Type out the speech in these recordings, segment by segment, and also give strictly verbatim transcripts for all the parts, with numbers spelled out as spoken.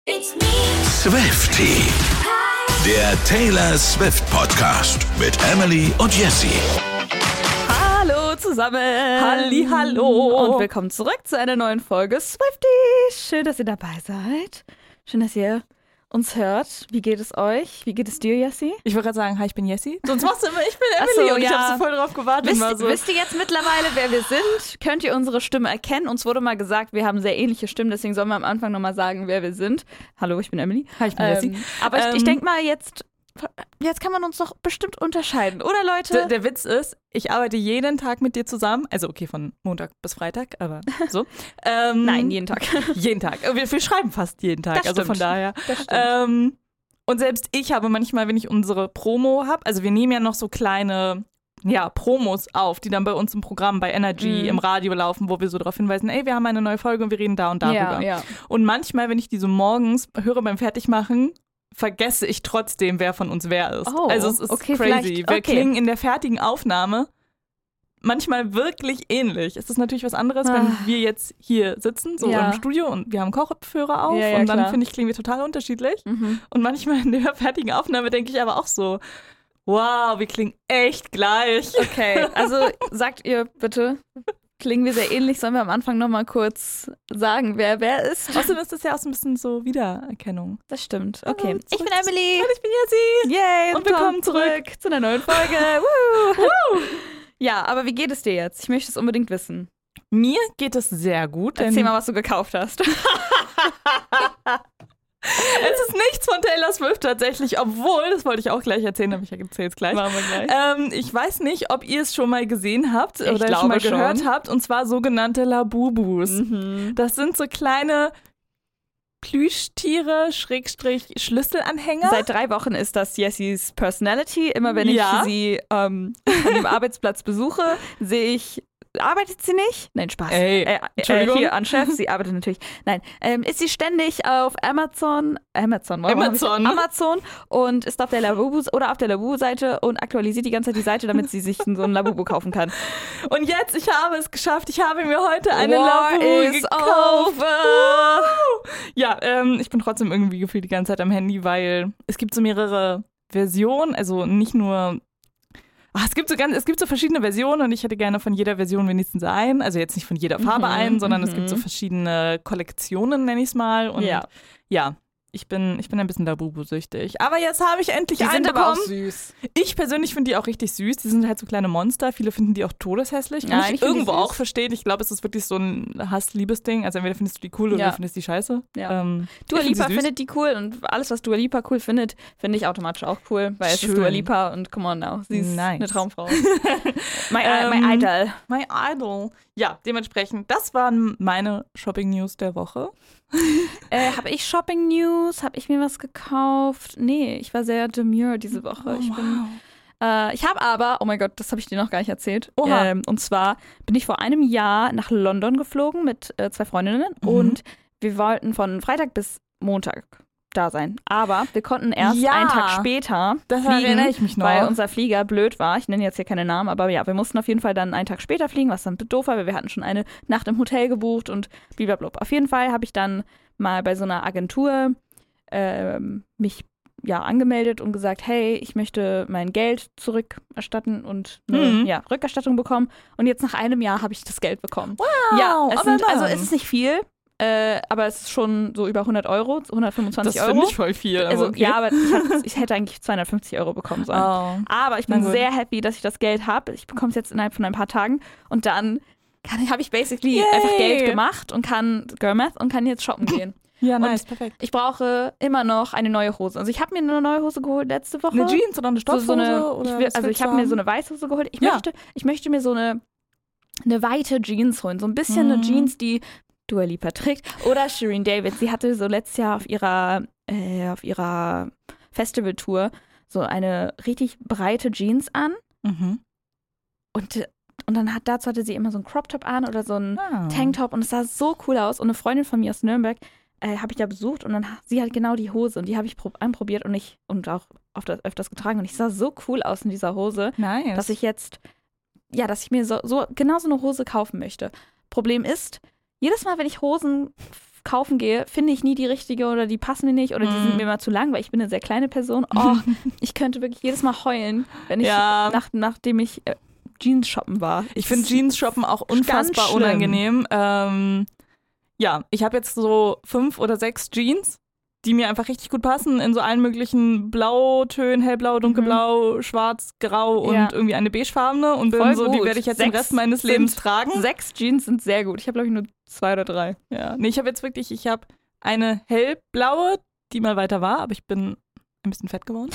It's me. Swiftie. Der Taylor Swift Podcast mit Emily und Jessie. Hallo zusammen. Halli, hallo. Und willkommen zurück zu einer neuen Folge Swiftie. Schön, dass ihr dabei seid. Schön, dass ihr uns hört. Wie geht es euch? Wie geht es dir, Jessie? Ich wollte gerade sagen, hi, ich bin Jessie. Sonst machst du immer, ich bin Emily so, und ich ja. habe so voll drauf gewartet. Wisst, so. wisst ihr jetzt mittlerweile, wer wir sind? Könnt ihr unsere Stimme erkennen? Uns wurde mal gesagt, wir haben sehr ähnliche Stimmen, deswegen sollen wir am Anfang nochmal sagen, wer wir sind. Hallo, ich bin Emily. Hi, ich bin ähm, Jessie. Aber ich, ähm, ich denke mal, jetzt, jetzt kann man uns doch bestimmt unterscheiden, oder Leute? Der, der Witz ist, ich arbeite jeden Tag mit dir zusammen. Also okay, von Montag bis Freitag, aber so. ähm, Nein, jeden Tag. Jeden Tag. Wir, wir schreiben fast jeden Tag, Das also stimmt. von daher. Das stimmt. Ähm, Und selbst ich habe manchmal, wenn ich unsere Promo habe, also wir nehmen ja noch so kleine ja, Promos auf, die dann bei uns im Programm, bei Energy, Mhm. im Radio laufen, wo wir so darauf hinweisen, ey, wir haben eine neue Folge und wir reden da und darüber. Ja, ja. Und manchmal, wenn ich die so morgens höre beim Fertigmachen, vergesse ich trotzdem, wer von uns wer ist. Oh, also es ist okay, crazy. vielleicht- Wir okay. klingen in der fertigen Aufnahme manchmal wirklich ähnlich. Es ist natürlich was anderes, wenn Ah. wir jetzt hier sitzen, so Ja. im Studio und wir haben Kopfhörer auf Ja, ja, und dann klar. finde ich, klingen wir total unterschiedlich. Mhm. Und manchmal in der fertigen Aufnahme denke ich aber auch so, wow, wir klingen echt gleich. Okay, also sagt ihr bitte, klingen wir sehr ähnlich, sollen wir am Anfang nochmal kurz sagen, wer wer ist? Außerdem ist das ja auch so ein bisschen so Wiedererkennung. Das stimmt, okay. Ja, Ich bin zurück- Emily. Und ich bin Jessie. Yay, Und willkommen zurück. zu einer neuen Folge. Woo. Ja, aber wie geht es dir jetzt? Ich möchte es unbedingt wissen. Mir geht es sehr gut. Denn Erzähl mal, was du gekauft hast. es ist nichts von Taylor Swift tatsächlich, obwohl, das wollte ich auch gleich erzählen, aber ich erzähle es gleich. Machen wir gleich. Ähm, ich weiß nicht, ob ihr es schon mal gesehen habt Ich oder glaube schon mal schon. gehört habt, und zwar sogenannte Labubus. Mhm. Das sind so kleine Plüschtiere, Schrägstrich, Schlüsselanhänger. Seit drei Wochen ist das Jessies Personality. Immer wenn Ja. ich sie ähm, an dem Arbeitsplatz besuche, sehe ich, arbeitet sie nicht? Nein, Spaß. Ey, äh, Entschuldigung. Äh, hier an Chef, sie arbeitet natürlich. Nein, ähm, ist sie ständig auf Amazon, Amazon, warum hab ich- Amazon. Amazon und ist auf der Labubu oder auf der Labubu-Seite und aktualisiert die ganze Zeit die Seite, damit sie sich so einen Labubu kaufen kann. Und jetzt, ich habe es geschafft. Ich habe mir heute eine War Labu is gekauft. over. Woo! Ja, ähm, ich bin trotzdem irgendwie gefühlt die ganze Zeit am Handy, weil es gibt so mehrere Versionen, also nicht nur. Ach, es gibt so ganz, es gibt so verschiedene Versionen und ich hätte gerne von jeder Version wenigstens einen. Also jetzt nicht von jeder Farbe Mhm, einen, sondern es mhm. gibt so verschiedene Kollektionen, nenne ich es mal. Und Ja. ja. Ich bin, ich bin ein bisschen Labubu-süchtig. Aber jetzt habe ich endlich Die einen sind aber auch bekommen. süß. Ich persönlich finde die auch richtig süß. Die sind halt so kleine Monster. Viele finden die auch todeshässlich. Kann Nein, ich ich find die irgendwo süß. auch verstehen. Ich glaube, es ist wirklich so ein Hass-Liebes-Ding. Also entweder findest du die cool oder Ja. du findest die scheiße. Ja. Ähm, Dua ich find sie Lipa süß. findet die cool und alles, was Dua Lipa cool findet, finde ich automatisch auch cool, weil es Schön. ist Dua Lipa und come on now, sie ist Nice. eine Traumfrau. my, Ähm, my Idol. My Idol. Ja, dementsprechend, das waren meine Shopping-News der Woche. Äh, habe ich Shopping News? Habe ich mir was gekauft? Nee, ich war sehr demure diese Woche. Ich bin Äh, ich habe aber, oh mein Gott, das habe ich dir noch gar nicht erzählt. Oha. Ähm, und zwar bin ich vor einem Jahr nach London geflogen mit äh, zwei Freundinnen Mhm. und wir wollten von Freitag bis Montag da sein. Aber wir konnten erst Ja. einen Tag später Das fliegen, erinnere ich mich noch. weil unser Flieger blöd war. Ich nenne jetzt hier keine Namen, aber ja, wir mussten auf jeden Fall dann einen Tag später fliegen, was dann doof war, weil wir hatten schon eine Nacht im Hotel gebucht und blablabla. Auf jeden Fall habe ich dann mal bei so einer Agentur ähm, mich ja angemeldet und gesagt, hey, ich möchte mein Geld zurückerstatten und eine Mhm. ja, Rückerstattung bekommen. Und jetzt nach einem Jahr habe ich das Geld bekommen. Wow, ja, es aber sind, also dann. es ist nicht viel, äh, aber es ist schon so über hundert Euro, hundertfünfundzwanzig Das Euro. finde ich voll viel. Aber Also okay. ja, aber ich, hab, ich hätte eigentlich zweihundertfünfzig Euro bekommen sollen. Oh. Aber ich Na bin gut. sehr happy, dass ich das Geld habe. Ich bekomme es jetzt innerhalb von ein paar Tagen und dann habe ich basically Yay. einfach Geld gemacht und kann Girl Math und kann jetzt shoppen gehen. Ja, Und nice, perfekt. Ich brauche immer noch eine neue Hose. Also ich habe mir eine neue Hose geholt letzte Woche. Eine Jeans oder eine So, Stoffhose? so eine, oder ich will, was also willst ich du habe mir haben? so eine weiße Hose geholt. Ich, Ja. möchte, ich möchte mir so eine, eine weite Jeans holen. So ein bisschen Mhm. eine Jeans, die Dua Lipa trägt. Oder Shirin David. Sie hatte so letztes Jahr auf ihrer, äh, auf ihrer Festivaltour so eine richtig breite Jeans an. Mhm. Und, und dann hat dazu hatte sie immer so einen Crop-Top an oder so einen Ah. Tanktop. Und es sah so cool aus. Und eine Freundin von mir aus Nürnberg äh, habe ich da besucht. Und dann ha- sie hat genau die Hose. Und die habe ich prob- anprobiert und ich und auch oft, öfters getragen. Und ich sah so cool aus in dieser Hose, Nice. dass ich jetzt, ja, dass ich mir so, so genau so eine Hose kaufen möchte. Problem ist, jedes Mal, wenn ich Hosen f- kaufen gehe, finde ich nie die richtige oder die passen mir nicht oder die Mhm. sind mir mal zu lang, weil ich bin eine sehr kleine Person. Oh, ich könnte wirklich jedes Mal heulen, wenn ich, Ja. nach, nachdem ich äh, Jeans shoppen war. Ich finde Jeans shoppen auch unfassbar schlimm. unangenehm. Ähm, ja, ich habe jetzt so fünf oder sechs Jeans, die mir einfach richtig gut passen, in so allen möglichen Blautönen, hellblau, dunkelblau, mhm. schwarz, grau und Ja. irgendwie eine beigefarbene und bin Voll so, die gut. werde ich jetzt Sechs den Rest meines sind- Lebens tragen. Sechs Jeans sind sehr gut. Ich habe, glaube ich, nur zwei oder drei. Ja. Nee, ich habe jetzt wirklich, ich habe eine hellblaue, die mal weiter war, aber ich bin ein bisschen fett geworden.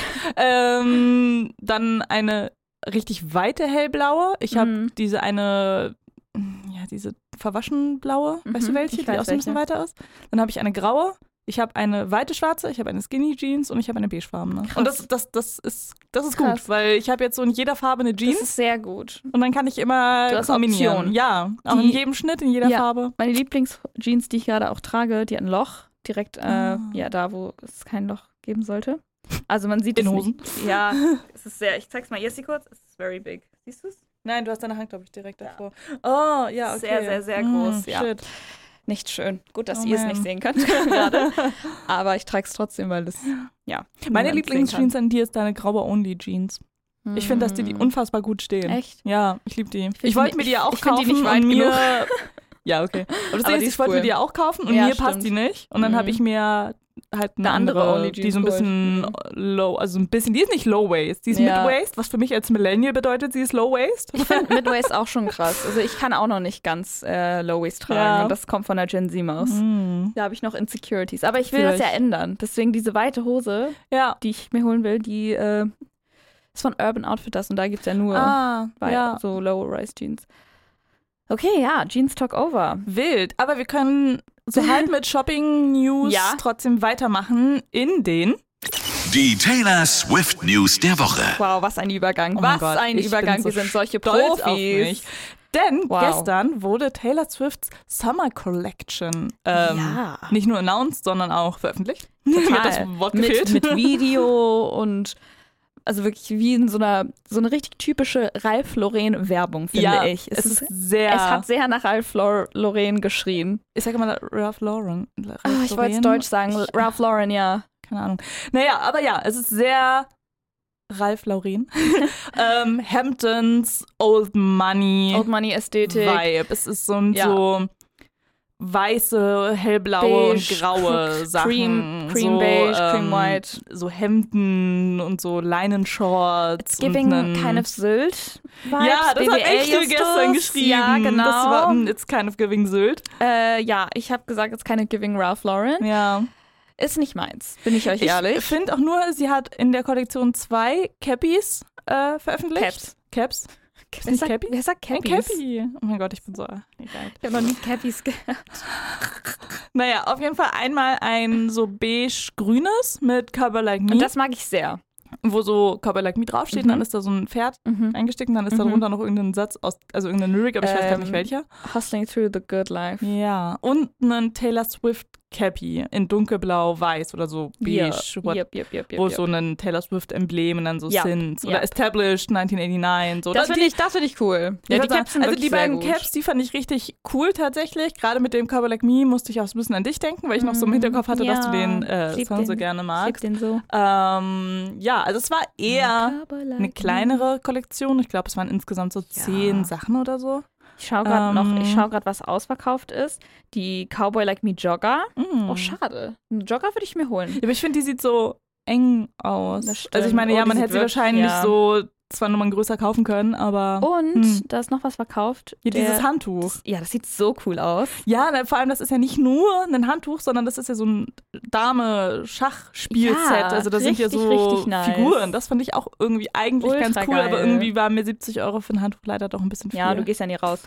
ähm, dann eine richtig weite hellblaue. Ich habe Mhm. diese eine, ja, diese verwaschen blaue, weißt du Mhm, welche, ich die weiß auch so ein bisschen welche. weiter ist. Dann habe ich eine graue. Ich habe eine weite schwarze, ich habe eine Skinny Jeans und ich habe eine beigefarbene. Krass. Und das, das, das ist, das ist Krass. gut, weil ich habe jetzt so in jeder Farbe eine Jeans Das ist sehr gut. und dann kann ich immer Du hast kombinieren. Optionen. Ja, auch Die- in jedem Schnitt, in jeder Ja. Farbe. Meine Lieblingsjeans, die ich gerade auch trage, die hat ein Loch. Direkt, äh, Ah. ja, da, wo es kein Loch geben sollte. Also man sieht In es Hosen? nicht. Ja, es ist sehr, ich zeig's mal Jessie kurz. Es ist very big. Siehst du es? Nein, du hast deine Hand, glaube ich, direkt Ja. davor. Oh, ja, okay. Sehr, sehr, sehr groß, Mm, ja. Shit. Nicht schön. Gut, dass Oh ihr es man. nicht sehen könnt gerade. Aber ich trage es trotzdem, weil das, ja. Meine niemand Lieblingsjeans sehen an dir ist deine graue Only-Jeans. kann. Ich finde, dass dir die Mm. unfassbar gut stehen. Echt? Ja, ich liebe die. Ich, find wollte die- mir die ja auch ich find kaufen die nicht weit und mir... genug. Ja, okay. Aber das Aber Ding die ist, ist ich wollte cool. mir die ja auch kaufen und Ja, mir passt stimmt. die nicht. Und dann Mhm. habe ich mir halt eine, Eine andere andere, Only-Jeans die so ein bisschen geholt. low, also ein bisschen, die ist nicht low waist, die ist Ja. mid waist, was für mich als Millennial bedeutet, sie ist low waist. Ich finde Midwaist auch schon krass. Also ich kann auch noch nicht ganz äh, Low-Waist tragen Ja. und das kommt von der Gen Z-Maus. Mhm. Da habe ich noch Insecurities. Aber ich will das Vielleicht. ja ändern. Deswegen diese weite Hose, Ja. die ich mir holen will, die äh, ist von Urban Outfitters und da gibt es ja nur Ah, wei- ja. so Low-Rise-Jeans. Okay, ja, Jeans Talk over. Wild. Aber wir können so halt mit Shopping-News Ja. trotzdem weitermachen in den... Die Taylor Swift News der Woche. Wow, was ein Übergang. Oh mein was Gott, ein ich Übergang. bin so Wir sind solche stolz Profis. auf mich. Denn Wow. gestern wurde Taylor Swifts Summer Collection ähm, Ja. nicht nur announced, sondern auch veröffentlicht. Mir hat das Wort mit, gefehlt. mit Video und also wirklich wie in so einer so eine richtig typische Ralph Lauren Werbung, finde ja, ich. Es, ist sehr... es hat sehr nach Ralph Lau- Lauren geschrien. ich sage immer Ralph Lauren. Ralph Ah, ich wollte Lauren? es deutsch sagen. Ich- Ralph Lauren, ja. Keine Ahnung. Naja, aber ja, es ist sehr Ralph Lauren. ähm, Hamptons, Old Money Old Money Ästhetik. Vibe. Es ist so ein Ja. so weiße, hellblaue und Beige, graue Sachen. Cream, Cream so, Beige, ähm, Cream White. So Hemden und so Leinenshorts. Giving und einen, kind of Sylt Vibes. Ja, das hat B W L Echtel Justus. gestern geschrieben. Ja, genau. Das war, mm, it's kind of giving Sylt. äh, ja, ich habe gesagt, it's kind of giving Ralph Lauren. Ja. Ist nicht meins, bin ich euch ehrlich. Ich finde auch nur, sie hat in der Kollektion zwei Cappies äh, veröffentlicht. Caps. Caps. Wer nicht sagt, Cappy? wer sagt Ein Cappies? Cappy. Oh mein Gott, ich bin so egal. Ich habe noch nie Cappies gehört. Naja, auf jeden Fall einmal ein so beige-grünes mit Cover Like Me, Und das mag ich sehr. wo so Cover Like Me draufsteht. Mhm. Und dann ist da so ein Pferd Mhm. eingesteckt und dann ist Mhm. darunter noch irgendein Satz, aus, also irgendein Lyric, aber ich weiß gar nicht Ähm, welcher. Hustling through the good life. Ja, und einen Taylor Swift Cappy in dunkelblau, weiß oder so beige, what, Yep, yep, yep, yep, wo yep. so ein Taylor Swift Emblem und dann so Ja, Sins ja. oder Established neunzehnhundertneunundachtzig. So. Das die- finde ich, das find ich cool. Ja, Ja, die die Caps sind also wirklich die beiden sehr gut. Caps, die fand ich richtig cool tatsächlich. Gerade mit dem Cover Like Me musste ich auch so ein bisschen an dich denken, weil ich noch so im Hinterkopf hatte, dass du Ja, den äh, ich lieb Song den. so gerne Ich lieb magst. den so. Ähm, ja, also es war eher eine kleinere Kollektion. Ich glaube, es waren insgesamt so zehn Sachen oder so. Ich schaue gerade Ähm. noch, ich schaue gerade, was ausverkauft ist. Die Cowboy Like Me Jogger. Mm. Oh, schade. Einen Jogger würde ich mir holen. Ja, aber ich finde, die sieht so eng aus. Das stimmt. Also ich meine, Oh, ja, die man sieht hätte sie wirklich- wahrscheinlich ja. so zwei Nummern größer kaufen können, aber Und Hm. da ist noch was verkauft. ja, dieses Der- Handtuch. Ja, das sieht so cool aus. Ja, na, vor allem, das ist ja nicht nur ein Handtuch, sondern das ist ja so ein Dame-Schachspielset. Ja, also da sind ja richtig, so richtig nice. Figuren. Das fand ich auch irgendwie eigentlich Ultra ganz cool, geil. aber irgendwie war mir siebzig Euro für ein Handtuch leider doch ein bisschen viel. Ja, du gehst ja nie raus.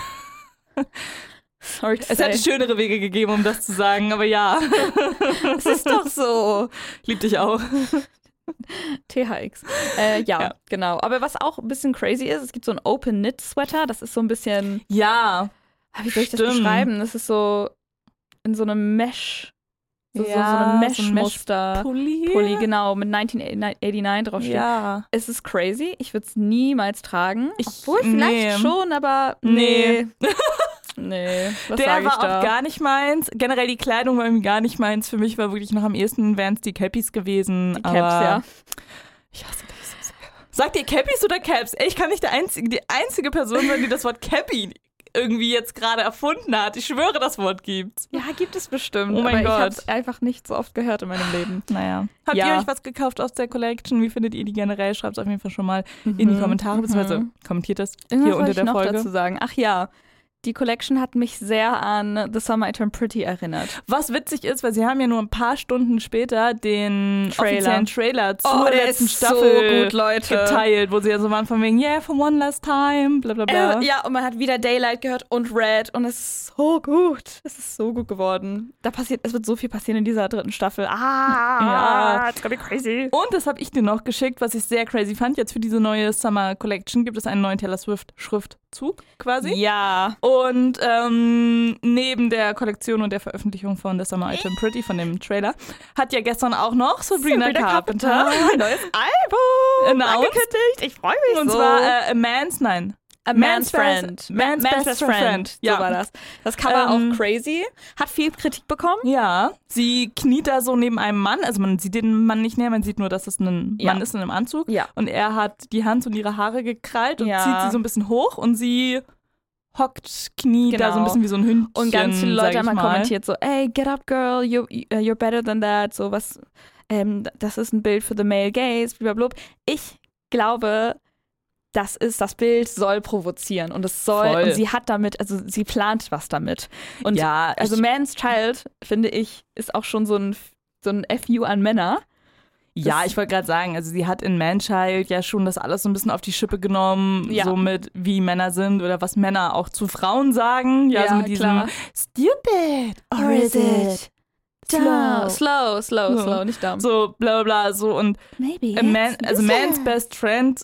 Sorry to es say. hätte schönere Wege gegeben, um das zu sagen, aber ja, Es ist doch so. lieb dich auch. T H X. Äh, ja, Ja. genau. Aber was auch ein bisschen crazy ist, es gibt so ein Open-Knit-Sweater. Das ist so ein bisschen, Ja, ah, wie soll ich das Stimmt. beschreiben? Das ist so in so einem Mesh, so, so, so Ja, einem so ein Mesh-Muster. Pulli. Pulli, genau, mit neunzehnhunddertneunundachtzig draufsteht. Ja. Es ist crazy. Ich würde es niemals tragen. Ich- Obwohl, vielleicht nee. schon, aber Nee. nee. Nee, was Der sag ich war da? auch gar nicht meins. Generell die Kleidung war irgendwie gar nicht meins. Für mich war wirklich noch am ehesten wären es die Cappies gewesen. Die Caps, aber ja. Ich hasse dich so sehr. Sagt ihr Cappies oder Caps? Ey, ich kann nicht der einzige, die einzige Person sein, die das Wort Cappy irgendwie jetzt gerade erfunden hat. Ich schwöre, das Wort gibt's. Ja, gibt es bestimmt. Oh mein aber ich Gott. habe es einfach nicht so oft gehört in meinem Leben. Naja. Habt Ja. ihr euch was gekauft aus der Collection? Wie findet ihr die generell? Schreibt es auf jeden Fall schon mal in die Kommentare, beziehungsweise Mhm. kommentiert das Irgendwas hier wollte unter ich der noch Folge. dazu sagen. Ach ja, die Collection hat mich sehr an The Summer I Turned Pretty erinnert. Was witzig ist, weil sie haben ja nur ein paar Stunden später den Trailer. offiziellen Trailer zur Oh, der letzten ist so Staffel gut, Leute. geteilt, wo sie ja so waren von wegen, yeah, for one last time, bla bla bla. Äh, ja, und man hat wieder Daylight gehört und Red und es ist so gut. Es ist so gut geworden. Da passiert, es wird so viel passieren in dieser dritten Staffel. Ah, Ja. it's gonna be crazy. Und das habe ich dir noch geschickt, was ich sehr crazy fand. Jetzt für diese neue Summer Collection gibt es einen neuen Taylor Swift Schriftzug quasi. Ja. Und ähm, neben der Kollektion und der Veröffentlichung von The Summer I Turned Pretty, von dem Trailer, hat ja gestern auch noch Sabrina, Sabrina Carpenter, Carpenter. Neues Album. announced. Angekündigt. Ich freue mich Und so. zwar äh, A Man's, nein. A Man's Man's Friend. Best- Man's Best Friend. So Ja. war das. Das Cover Ähm, auch crazy. Hat viel Kritik bekommen. Ja, sie kniet da so neben einem Mann, also man sieht den Mann nicht näher, man sieht nur, dass es ein Ja. Mann ist in einem Anzug. Ja. Und er hat die Hand und ihre Haare gekrallt und Ja. zieht sie so ein bisschen hoch und sie hockt, kniet da so ein Genau. bisschen wie so ein Hündchen. Und ganz viele sag Leute ich haben mal. kommentiert so, ey, get up, girl, you, you're better than that. So was, ähm, das ist ein Bild für the male gaze, blablabla. Ich glaube, das ist, das Bild soll provozieren und es soll, Voll. und sie hat damit, also sie plant was damit. Und Ja, also ich- Man's Child, finde ich, ist auch schon so ein, so ein F U an Männer. Ja, Das- ich wollte gerade sagen, also sie hat in Man-Child ja schon das alles so ein bisschen auf die Schippe genommen, Ja. so mit wie Männer sind oder was Männer auch zu Frauen sagen. Ja, Ja, so mit diesem klar. Stupid or is it Slow, slow? slow, slow, So. slow, nicht dumb. So bla bla bla, so und Maybe. A Man, it's also this. Man's Best Friend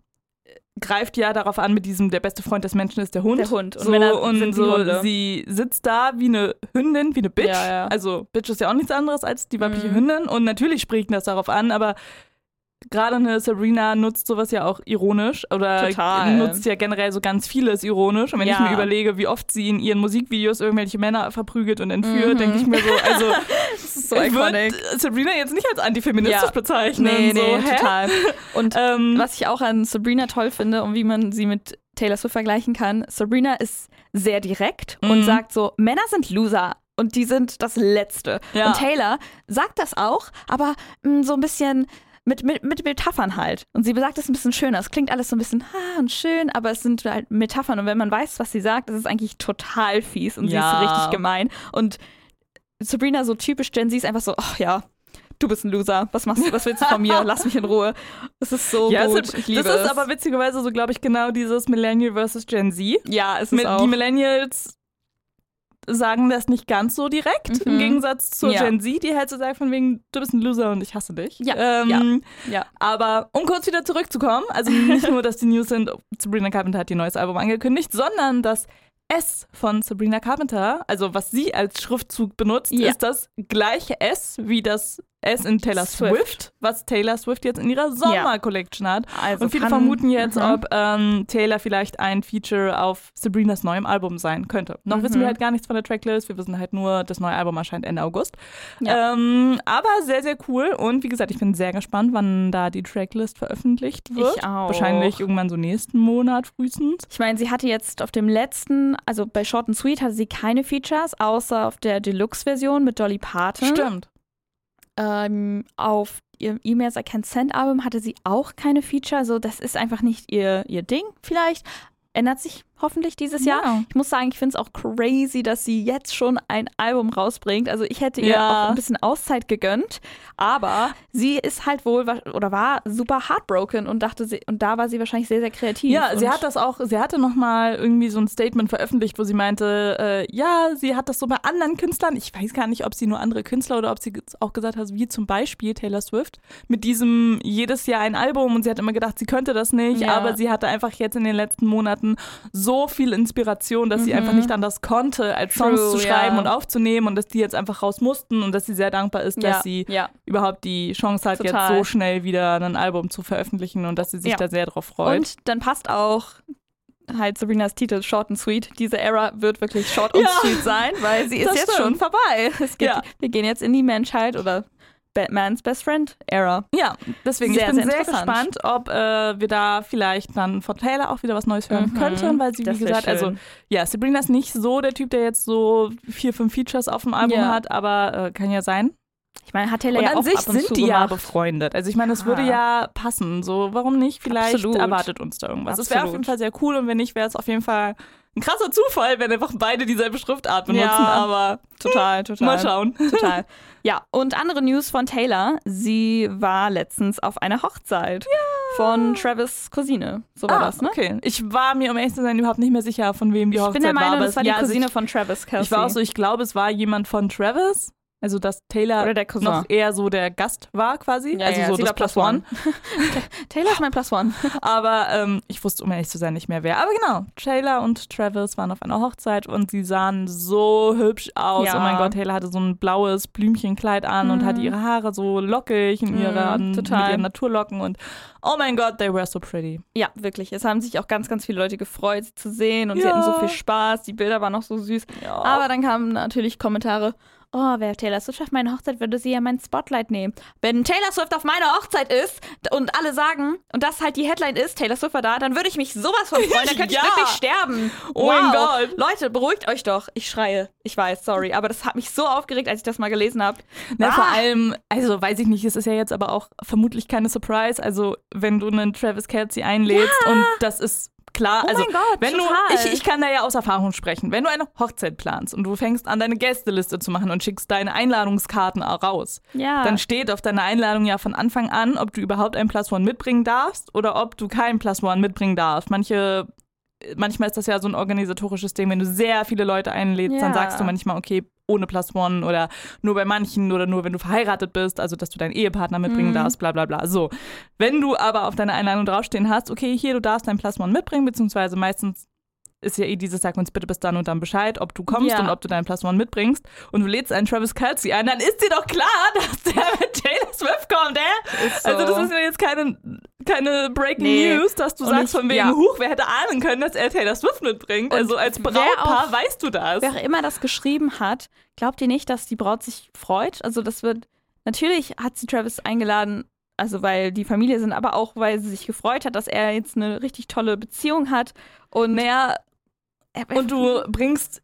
greift ja darauf an mit diesem, der beste Freund des Menschen ist der Hund. Der Hund. Und so, Männer und sind die so, Hunde. sie sitzt da wie eine Hündin, wie eine Bitch. Ja, ja. Also Bitch ist ja auch nichts anderes als die weibliche Mhm. Hündin und natürlich spricht das darauf an, aber gerade eine Sabrina nutzt sowas ja auch ironisch oder Total. nutzt ja generell so ganz vieles ironisch. Und wenn Ja. ich mir überlege, wie oft sie in ihren Musikvideos irgendwelche Männer verprügelt und entführt, Mhm. denke ich mir so, also Das ist so ich iconic. würde Sabrina jetzt nicht als antifeministisch Ja. bezeichnen. Nee, so, nee, hä? total. Und Ähm, was ich auch an Sabrina toll finde und wie man sie mit Taylor Swift vergleichen kann, Sabrina ist sehr direkt Mhm. und sagt so, Männer sind Loser und die sind das Letzte. Ja. Und Taylor sagt das auch, aber mh, so ein bisschen mit, mit, mit Metaphern halt. Und sie sagt es ein bisschen schöner. Es klingt alles so ein bisschen ha und schön, aber es sind halt Metaphern. Und wenn man weiß, was sie sagt, ist es eigentlich total fies und Ja. sie ist richtig gemein. Und Sabrina, so typisch Gen Z, ist einfach so, ach ja, du bist ein Loser. Was machst du? Was willst du von mir? Lass mich in Ruhe. Es ist so ja, gut. es ist, Ich liebe das ist es. aber witzigerweise so, glaube ich, genau dieses Millennial versus Gen Z. ja, es ist Mit, auch. die Millennials sagen das nicht ganz so direkt, Mhm. im Gegensatz zur Ja. Gen Z, die halt so sagt von wegen, du bist ein Loser und ich hasse dich. Ja, ähm, ja. Aber um kurz wieder zurückzukommen, also nicht nur, dass die News sind, Sabrina Carpenter hat ihr neues Album angekündigt, sondern das S von Sabrina Carpenter, also was sie als Schriftzug benutzt, Ja. ist das gleiche S wie das S in Taylor Swift, Swift. was Taylor Swift jetzt in ihrer Sommer-Collection hat. Also Und viele kann- vermuten jetzt, Mhm. ob ähm, Taylor vielleicht ein Feature auf Sabrinas neuem Album sein könnte. Noch wissen wir Mhm. halt gar nichts von der Tracklist. Wir wissen halt nur, das neue Album erscheint Ende August. Ja. Ähm, aber sehr, sehr cool. Und wie gesagt, ich bin sehr gespannt, wann da die Tracklist veröffentlicht wird. Ich auch. Wahrscheinlich irgendwann so nächsten Monat frühestens. Ich meine, sie hatte jetzt auf dem letzten, also bei Short and Sweet hatte sie keine Features, außer auf der Deluxe-Version mit Dolly Parton. Stimmt. Ähm, auf ihrem E-Mails I Can't Send Album hatte sie auch keine Feature. Also das ist einfach nicht ihr, ihr Ding vielleicht. Ändert sich hoffentlich dieses Jahr. Ja. Ich muss sagen, ich finde es auch crazy, dass sie jetzt schon ein Album rausbringt. Also ich hätte ihr Ja. auch ein bisschen Auszeit gegönnt. Aber sie ist halt wohl wa- oder war super heartbroken und dachte sie, und da war sie wahrscheinlich sehr, sehr kreativ. Ja, sie und hat das auch, sie hatte nochmal irgendwie so ein Statement veröffentlicht, wo sie meinte, äh, ja, sie hat das so bei anderen Künstlern, ich weiß gar nicht, ob sie nur andere Künstler oder ob sie auch gesagt hat, wie zum Beispiel Taylor Swift, mit diesem jedes Jahr ein Album und sie hat immer gedacht, sie könnte das nicht, Ja. aber sie hatte einfach jetzt in den letzten Monaten so viel Inspiration, dass sie Mhm. einfach nicht anders konnte, als True, Songs zu schreiben ja. und aufzunehmen und dass die jetzt einfach raus mussten und dass sie sehr dankbar ist, ja, dass sie ja. überhaupt die Chance hat, Total. jetzt so schnell wieder ein Album zu veröffentlichen und dass sie sich Ja. da sehr drauf freut. Und dann passt auch halt Sabrinas Titel Short and Sweet. Diese Era wird wirklich short und Ja, sweet sein, weil sie ist das jetzt stimmt. schon vorbei. Es geht, Ja. Wir gehen jetzt in die Menschheit oder Batmans Best Friend Era. Ja, deswegen, Sehr, ich bin sehr sehr, interessant. gespannt, ob äh, wir da vielleicht dann von Taylor auch wieder was Neues hören Mhm. könnten, weil sie, Das wie wär gesagt, also schön. ja, Sabrina ist nicht so der Typ, der jetzt so vier, fünf Features auf dem Album Ja. hat, aber äh, kann ja sein. Ich meine, hat Taylor Und ja an auch sich ab und sind zu die ja gemacht. befreundet. Also ich meine, es Ja. würde ja passen. So, warum nicht? Vielleicht Absolut. erwartet uns da irgendwas. Es wäre auf Absolut. jeden Fall sehr cool und wenn nicht, wäre es auf jeden Fall ein krasser Zufall, wenn einfach beide dieselbe Schriftart benutzen. Ja. Aber Total, total. mal schauen. Total. Ja, und andere News von Taylor. Sie war letztens auf einer Hochzeit von Travis' Cousine. So war Ah, das, ne? okay. Ich war mir, um ehrlich zu sein, überhaupt nicht mehr sicher, von wem die Ich Hochzeit bin der Meinung, war. aber das war die ja, also Cousine ich, von Travis Kelce. Ich war auch so, ich glaube, es war jemand von Travis. Also, dass Taylor Oder der Cousin. noch eher so der Gast war quasi. Ja, also ja, so sie das war Plus Plus One. Taylor ist mein Plus One. Aber ähm, ich wusste, um ehrlich zu sein, nicht mehr wer. Aber genau, Taylor und Travis waren auf einer Hochzeit und sie sahen so hübsch aus. Ja. Oh mein Gott, Taylor hatte so ein blaues Blümchenkleid an Mhm. und hatte ihre Haare so lockig in ihrer, Mhm, mit total. ihren Naturlocken. Und oh mein Gott, they were so pretty. Ja, wirklich. Es haben sich auch ganz, ganz viele Leute gefreut, sie zu sehen und sie Ja. hatten so viel Spaß. Die Bilder waren noch so süß. Ja. Aber dann kamen natürlich Kommentare. Oh, wer Taylor Swift auf meine Hochzeit, würde sie ja mein Spotlight nehmen. Wenn Taylor Swift auf meiner Hochzeit ist und alle sagen, und das halt die Headline ist, Taylor Swift war da, dann würde ich mich sowas von freuen, dann könnte Ja. ich wirklich sterben. Oh mein Wow. Gott. Leute, beruhigt euch doch. Ich schreie. Ich weiß, sorry. Aber das hat mich so aufgeregt, als ich das mal gelesen habe. Na, Ah. vor allem, also weiß ich nicht, es ist ja jetzt aber auch vermutlich keine Surprise. Also, wenn du einen Travis Kelce einlädst und das ist klar, Oh also mein Gott, wenn total. du, ich, ich kann da ja aus Erfahrung sprechen, wenn du eine Hochzeit planst und du fängst an, deine Gästeliste zu machen und schickst deine Einladungskarten auch raus, Ja. dann steht auf deiner Einladung ja von Anfang an, ob du überhaupt ein Plus One mitbringen darfst oder ob du kein Plus One mitbringen darfst. Manche Manchmal ist das ja so ein organisatorisches Ding, wenn du sehr viele Leute einlädst, Ja. dann sagst du manchmal, okay, ohne Plus One oder nur bei manchen oder nur wenn du verheiratet bist, also dass du deinen Ehepartner mitbringen Mhm. darfst, bla bla bla. So, wenn du aber auf deiner Einladung draufstehen hast, okay, hier, du darfst dein Plus One mitbringen, beziehungsweise meistens ist ja eh dieses, sag uns bitte bis dann und dann Bescheid, ob du kommst Ja. und ob du deinen Plus One mitbringst und du lädst einen Travis Kelce ein, dann ist dir doch klar, dass der mit Taylor Swift kommt, ey. Ist so. Also das ist ja jetzt keine, keine Breaking Nee. News, dass du Und sagst ich- von wegen, ja. huch, wer hätte ahnen können, dass er Taylor Swift mitbringt. Und Also als wer Brautpaar auch- weißt du das. Wer immer das geschrieben hat, glaubt ihr nicht, dass die Braut sich freut? Also das wird, natürlich hat sie Travis eingeladen, also weil die Familie sind, aber auch, weil sie sich gefreut hat, dass er jetzt eine richtig tolle Beziehung hat. Und Naja, er, und du bringst,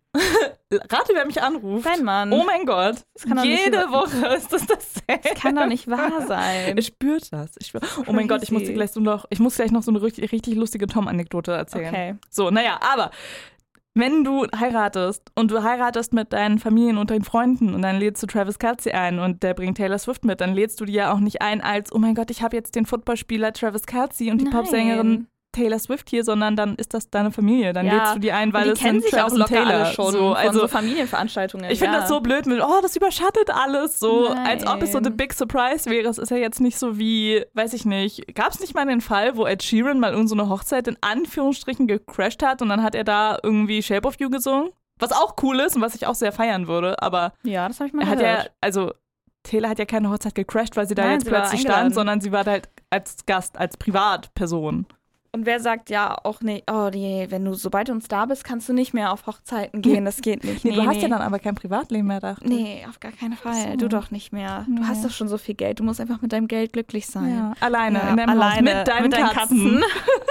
rate, wer mich anruft. Dein Mann. Oh mein Gott, Das kann doch nicht jede über- Woche ist das dasselbe. Das kann doch nicht wahr sein. Ich spüre das. Ich spür, oh mein Gott, ich muss dir gleich so noch, ich muss gleich noch so eine richtig, richtig lustige Tom-Anekdote erzählen. Okay. So, naja, aber wenn du heiratest und du heiratest mit deinen Familien und deinen Freunden und dann lädst du Travis Kelce ein und der bringt Taylor Swift mit, dann lädst du die ja auch nicht ein als, oh mein Gott, ich habe jetzt den Footballspieler Travis Kelce und die Nein. Popsängerin Taylor Swift hier, sondern dann ist das deine Familie. Dann Ja. lädst du die ein, weil Und die es kennen sind sich auch Travis und locker Taylor. alle schon so, von also so Familienveranstaltungen. ich finde ja. das so blöd mit, oh, das überschattet alles, so Nein. als ob es so the big surprise wäre. Es ist ja jetzt nicht so wie, weiß ich nicht, gab es nicht mal den Fall, wo Ed Sheeran mal irgend so eine Hochzeit in Anführungsstrichen gecrashed hat und dann hat er da irgendwie Shape of You gesungen? Was auch cool ist und was ich auch sehr feiern würde, aber Ja, das habe ich mal er hat gehört. ja, also Taylor hat ja keine Hochzeit gecrashed, weil sie da Nein, jetzt sie war plötzlich eingeladen. stand, sondern sie war da halt als Gast, als Privatperson. Und wer sagt ja auch nicht, oh nee, wenn du, sobald du uns da bist, kannst du nicht mehr auf Hochzeiten gehen, das geht nicht. Nee, Nee, du hast nee. ja dann aber kein Privatleben mehr, dachte ich. Nee, auf gar keinen Fall. so. Du doch nicht mehr. Du Nee. hast doch schon so viel Geld. Du musst einfach mit deinem Geld glücklich sein. Ja, alleine, Ja, in deinem Haus, mit deinen, Katzen.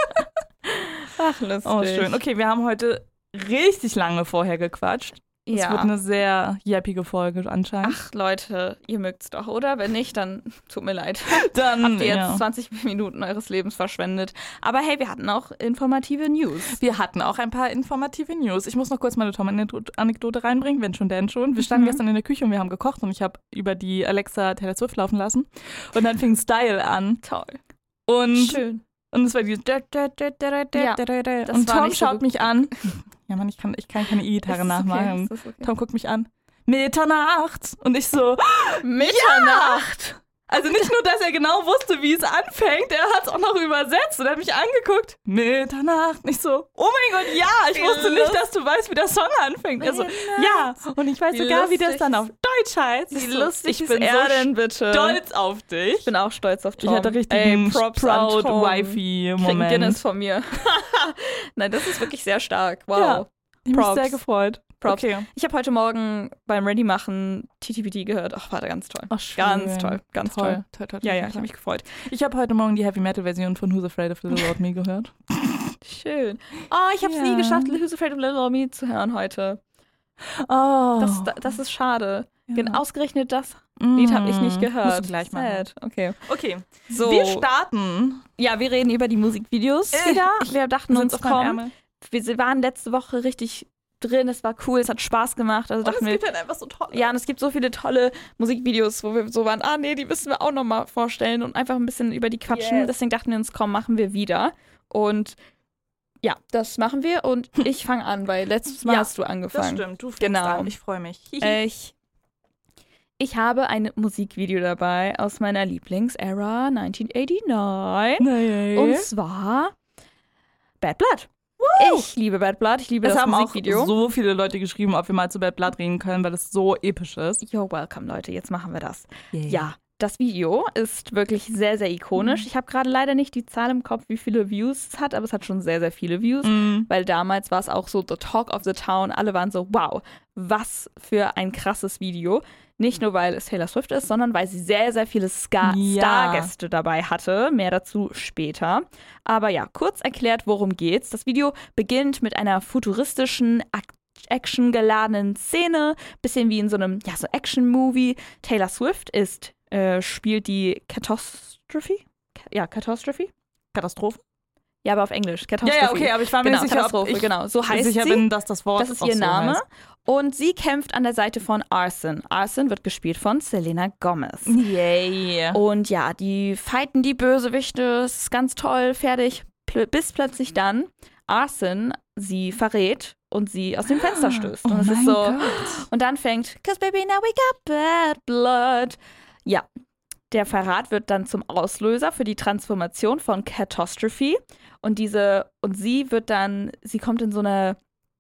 Ach, lustig. Oh, schön. Okay, wir haben heute richtig lange vorher gequatscht. Es Ja. wird eine sehr jappige Folge anscheinend. Ach, Leute, ihr mögt's doch, oder? Wenn nicht, dann tut mir leid. dann Habt ihr jetzt ja. zwanzig Minuten eures Lebens verschwendet. Aber hey, wir hatten auch informative News. Wir hatten auch ein paar informative News. Ich muss noch kurz meine Tom-Anekdote reinbringen, wenn schon, denn schon. Wir standen Mhm. gestern in der Küche und wir haben gekocht und ich habe über die Alexa Taylor Swift laufen lassen. Und dann fing Style an. Toll. Und, Schön. und es war dieses Ja, und war Tom nicht so schaut gut. mich an. Ja, Mann, ich kann, ich kann keine E-Gitarre Ist okay, nachmachen. ist okay. Tom guckt mich an. Mitternacht. Und ich so, Mitternacht. Also nicht nur, dass er genau wusste, wie es anfängt, er hat es auch noch übersetzt und hat mich angeguckt. Mitternacht. Nicht so, oh mein Gott, ja, ich wusste nicht, dass du weißt, wie der Song anfängt. Er so, ja, und ich weiß Wie sogar, wie das lustig. dann auf Deutsch heißt. Wie Ich so, lustig ich ist bin er so denn bitte? stolz auf dich. Ich bin auch stolz auf Tom. Ich hatte richtig Ey, einen Props an proud Tom. Wifey-Moment. Guinness von mir. Nein, das ist wirklich sehr stark. Wow. Ja, ich habe mich Props. sehr gefreut. Props. Okay. Ich habe heute Morgen beim Ready-Machen T T P T gehört. Ach, war da ganz toll. Ach, schön. Ganz toll, ganz toll. Toll, toll, toll, Ja, ja, toll. ich habe mich gefreut. Ich habe heute Morgen die Heavy-Metal-Version von Who's Afraid of Little Old Me gehört. Schön. Oh, ich habe es Ja. nie geschafft, Who's Afraid of Little Old Me zu hören heute. Oh. Das, das ist schade. Ja. Gen- Ausgerechnet das Lied habe ich nicht gehört. Musst du gleich machen. Sad. Okay. Okay, So. wir starten. Ja, wir reden über die Musikvideos Äh, wieder. ich Wir dachten uns, Sitz auf meinem komm, Ärmel. wir waren letzte Woche richtig drin, es war cool, es hat Spaß gemacht. Also Und es dachten wir, gibt halt einfach so tolle. ja, und es gibt so viele tolle Musikvideos, wo wir so waren, ah nee, die müssen wir auch nochmal vorstellen und einfach ein bisschen über die quatschen. Yes. Deswegen dachten wir uns, komm, machen wir wieder. Und ja, das machen wir und ich fange an, weil letztes Mal Ja, hast du Das angefangen. stimmt, du fängst Genau. an. Ich freue mich. Ich, ich habe ein Musikvideo dabei aus meiner Lieblings-Era neunzehnhundertneunundachtzig. Nee. Und zwar Bad Blood. Ich liebe Bad Blood, ich liebe es das haben Musikvideo. auch so viele Leute geschrieben, ob wir mal zu Bad Blood reden können, weil es so episch ist. You're welcome, Leute, jetzt machen wir das. Yeah. Ja, das Video ist wirklich sehr, sehr ikonisch. Ich habe gerade leider nicht die Zahl im Kopf, wie viele Views es hat, aber es hat schon sehr, sehr viele Views, Mhm. weil damals war es auch so the talk of the town. Alle waren so, wow, was für ein krasses Video. Nicht nur, weil es Taylor Swift ist, sondern weil sie sehr, sehr viele Ska- Ja. Stargäste dabei hatte. Mehr dazu später. Aber ja, kurz erklärt, worum geht's. Das Video beginnt mit einer futuristischen, ak- actiongeladenen Szene. Bisschen wie in so einem, ja, so Action-Movie. Taylor Swift ist, äh, spielt die Catastrophe? Ja, Catastrophe? Katastrophe? Ja, aber auf Englisch. Ja, Catastrophe. ja, okay, aber ich war mir Genau, nicht sicher, ob Katastrophe, ich genau. So heißt sicher sie. bin, dass das Wort Das ist auch ihr so Name. heißt. Und sie kämpft an der Seite von Arson. Arson wird gespielt von Selena Gomez. Yay. Und ja, die fighten die Bösewichte, es ist ganz toll, fertig. Pl- bis plötzlich dann Arson sie verrät und sie aus dem Fenster stößt. Und Oh es ist mein so. Gott. Und dann fängt, 'cause baby now we got bad blood. Ja, der Verrat wird dann zum Auslöser für die Transformation von Catastrophe. Und diese, und sie wird dann, sie kommt in so eine,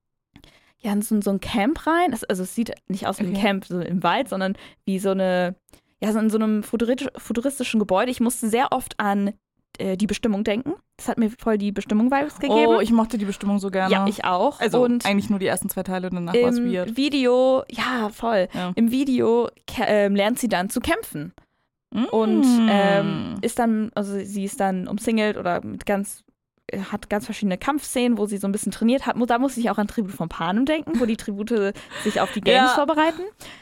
ja, in so, in so ein Camp rein. Es, also es sieht nicht aus wie ein Okay. Camp so im Wald, sondern wie so eine, ja, so in so einem futuristisch, futuristischen Gebäude. Ich musste sehr oft an äh, die Bestimmung denken. Das hat mir voll die Bestimmung-Vibes gegeben. Oh, ich mochte die Bestimmung so gerne. ja, ich auch. Also und eigentlich nur die ersten zwei Teile, danach war es im weird. Video, ja, voll. Ja. Im Video kä- ähm, lernt sie dann zu kämpfen. Und Mm. ähm, ist dann, also sie ist dann umsingelt oder mit ganz, hat ganz verschiedene Kampfszenen, wo sie so ein bisschen trainiert hat. Da muss ich auch an Tribut von Panem denken, wo die Tribute sich auf die Games Ja. vorbereiten.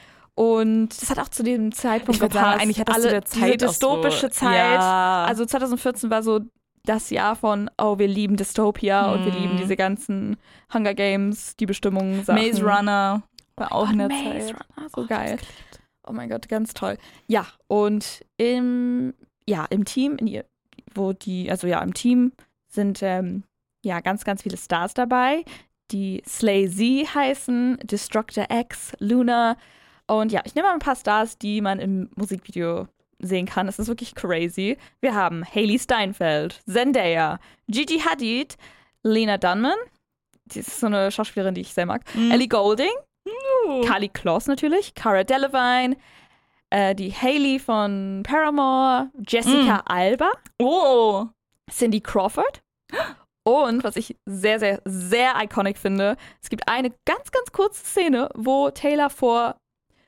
Und das hat auch zu dem Zeitpunkt Ich würd sagen, gepasst. eigentlich hat das alle zu der Zeit diese auch so- dystopische Zeit. Ja. Also zwanzig vierzehn war so das Jahr von, oh, wir lieben Dystopia und wir Mm. lieben diese ganzen Hunger Games, die Bestimmungen, Sachen. Maze Runner war auch in der Maze Zeit. Runner, so geil. Oh mein Gott, ganz toll. Ja, und im, ja, im Team, in ihr, wo die, also ja, im Team sind ähm, ja ganz, ganz viele Stars dabei, die Slay Z heißen, Destructor X, Luna. Und ja, ich nehme mal ein paar Stars, die man im Musikvideo sehen kann. Es ist wirklich crazy. Wir haben Hailey Steinfeld, Zendaya, Gigi Hadid, Lena Dunham, die ist so eine Schauspielerin, die ich sehr mag, Mhm. Ellie Goulding, Uh. Carly Kloss natürlich, Cara Delevingne, äh, die Hailey von Paramore, Jessica Alba, Oh. Cindy Crawford und, was ich sehr, sehr, sehr iconic finde, es gibt eine ganz, ganz kurze Szene, wo Taylor vor,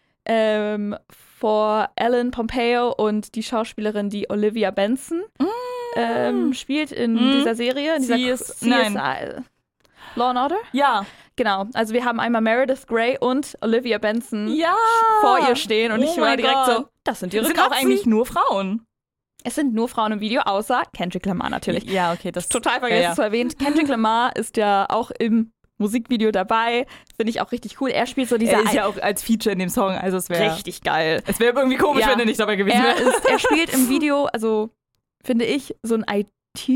ähm, vor Ellen Pompeo und die Schauspielerin, die Olivia Benson ähm, spielt in Mm. dieser Serie, in dieser Sie ist- C S I. Law and Order? Ja. Genau, also wir haben einmal Meredith Grey und Olivia Benson Ja. vor ihr stehen und Oh ich war mein direkt Gott. so, das sind ihre Es sind auch Katzen. eigentlich nur Frauen. Es sind nur Frauen im Video, außer Kendrick Lamar natürlich. Ja, okay, das Total vergessen ja, ja. zu erwähnen. Kendrick Lamar ist ja auch im Musikvideo dabei. Finde ich auch richtig cool. Er spielt so dieser Er ist ja auch als Feature in dem Song, also es wäre richtig geil. es wäre irgendwie komisch, Ja. wenn er nicht dabei gewesen Er, wäre. ist, er spielt im Video, also finde ich, so ein ITler,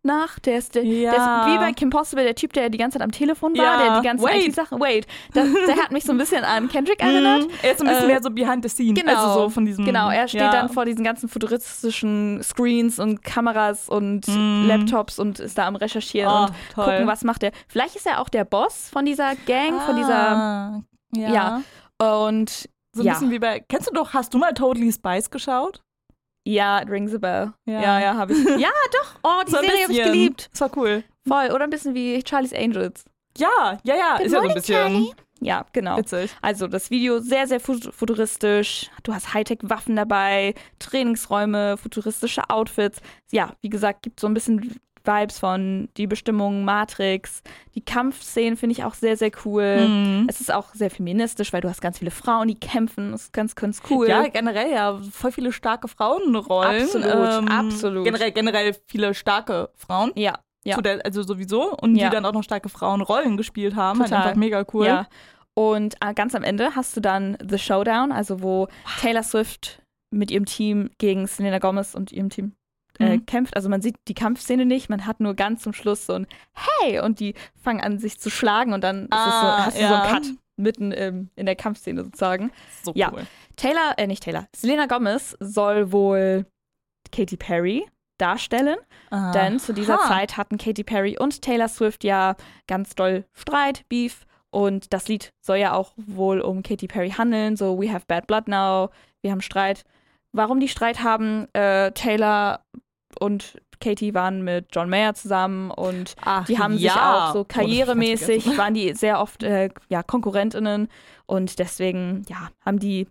nach. Der ist, der, Ja. der ist wie bei Kim Possible, der Typ, der die ganze Zeit am Telefon war, Ja. der die ganzen Wade. I T-Sachen. Wade. Das, der hat mich so ein bisschen an Kendrick erinnert. Mhm. Er ist so ein bisschen Äh, mehr so behind the scene. Genau, Also so von diesem, genau, er steht ja. dann vor diesen ganzen futuristischen Screens und Kameras und Mm. Laptops und ist da am Recherchieren Oh, und toll. gucken, was macht er. Vielleicht ist er auch der Boss von dieser Gang, von dieser, Ah, ja. ja. Und So ein ja. bisschen wie bei, kennst du doch, hast du mal Totally Spice geschaut? ja, it rings a bell. Ja. Ja, ja, habe ich. Ja, doch. Oh, die So ein Serie habe ich bisschen. geliebt. Das war cool. Voll. Oder ein bisschen wie Charlie's Angels. Ja, ja, ja, Good ist ja so ein morning, bisschen Charlie. Ja, genau. witzig. Also das Video sehr, sehr fu- futuristisch. Du hast Hightech-Waffen dabei, Trainingsräume, futuristische Outfits. Ja, wie gesagt, gibt so ein bisschen Vibes von Die Bestimmung, Matrix. Die Kampfszenen finde ich auch sehr, sehr cool. Mhm. Es ist auch sehr feministisch, weil du hast ganz viele Frauen, die kämpfen. Das ist ganz, ganz cool. Ja, generell ja, voll viele starke Frauenrollen. Absolut, absolut. Generell, generell viele starke Frauen. ja. Ja. Zu der, also sowieso. Und Ja. die dann auch noch starke Frauenrollen gespielt haben. Halt Total. einfach mega cool. Ja. Und äh, ganz am Ende hast du dann The Showdown, also wo Taylor Swift mit ihrem Team gegen Selena Gomez und ihrem Team äh, Mhm. kämpft. Also man sieht die Kampfszene nicht, man hat nur ganz zum Schluss so ein Hey und die fangen an sich zu schlagen und dann ist es so, Ah, hast du so ja. einen Cut mitten ähm, in der Kampfszene sozusagen. So Ja. cool. Taylor, äh nicht Taylor, Selena Gomez soll wohl Katy Perry darstellen. Denn zu dieser Aha. Zeit hatten Katy Perry und Taylor Swift ja ganz doll Streit, Beef. Und das Lied soll ja auch wohl um Katy Perry handeln. So, we have bad blood now, wir haben Streit. Warum die Streit haben, äh, Taylor und Katy waren mit John Mayer zusammen und Ach, die haben ja. sich auch so Oh, das hab ich ganz karrieremäßig, vergessen. waren die sehr oft äh, ja, KonkurrentInnen. Und deswegen, ja, haben die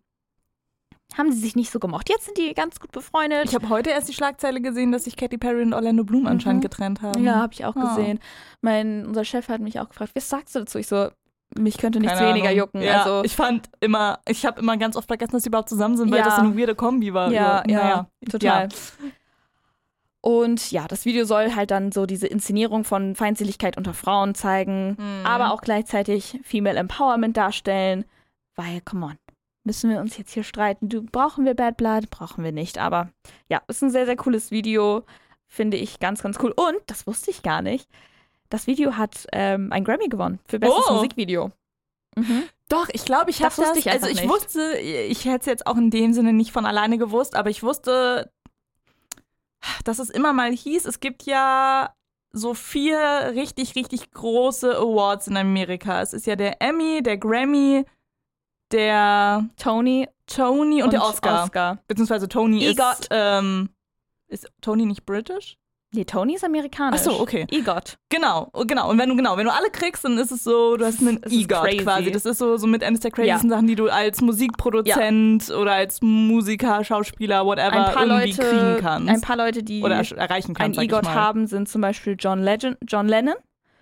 haben sie sich nicht so gemocht. Jetzt sind die ganz gut befreundet. Ich habe heute erst die Schlagzeile gesehen, dass sich Katy Perry und Orlando Bloom anscheinend Mhm. getrennt haben. Ja, habe ich auch Ah. gesehen. Mein, unser Chef hat mich auch gefragt, was sagst du dazu? Ich so, mich könnte nichts Keine weniger Ahnung. jucken. Ja, also, ich fand immer, ich habe immer ganz oft vergessen, dass sie überhaupt zusammen sind, weil Ja. das so eine weirde Kombi war. ja, ja, naja. total. Und ja, das Video soll halt dann so diese Inszenierung von Feindseligkeit unter Frauen zeigen, Mhm. aber auch gleichzeitig Female Empowerment darstellen, weil, come on, müssen wir uns jetzt hier streiten? Du, brauchen wir Bad Blood? Brauchen wir nicht. Aber ja, ist ein sehr, sehr cooles Video, finde ich ganz, ganz cool. Und, das wusste ich gar nicht, das Video hat ähm, ein Grammy gewonnen für bestes Oh. Musikvideo. Mhm. Doch, ich glaube, ich habe Das das, wusste ich also einfach ich nicht. wusste, ich hätte es jetzt auch in dem Sinne nicht von alleine gewusst, aber ich wusste, dass es immer mal hieß, es gibt ja so vier richtig, richtig große Awards in Amerika. Es ist ja der Emmy, der Grammy, der Tony Tony und, der Oscar. Oscar. Beziehungsweise Tony EGOT. ist, ähm, ist Tony nicht britisch? Nee, Tony ist amerikanisch. Ach so, okay. EGOT. Genau, genau. Und wenn du genau, wenn du alle kriegst, dann ist es so, du hast einen Es ist EGOT crazy. quasi. Das ist so, so mit eines der crazysten Sachen, die du als Musikproduzent oder als Musiker, Schauspieler, whatever Ein paar irgendwie Leute, kriegen kannst. ein paar Leute, die oder er- erreichen ein kannst, sag ich EGOT mal. haben, sind zum Beispiel John, Legend, John Lennon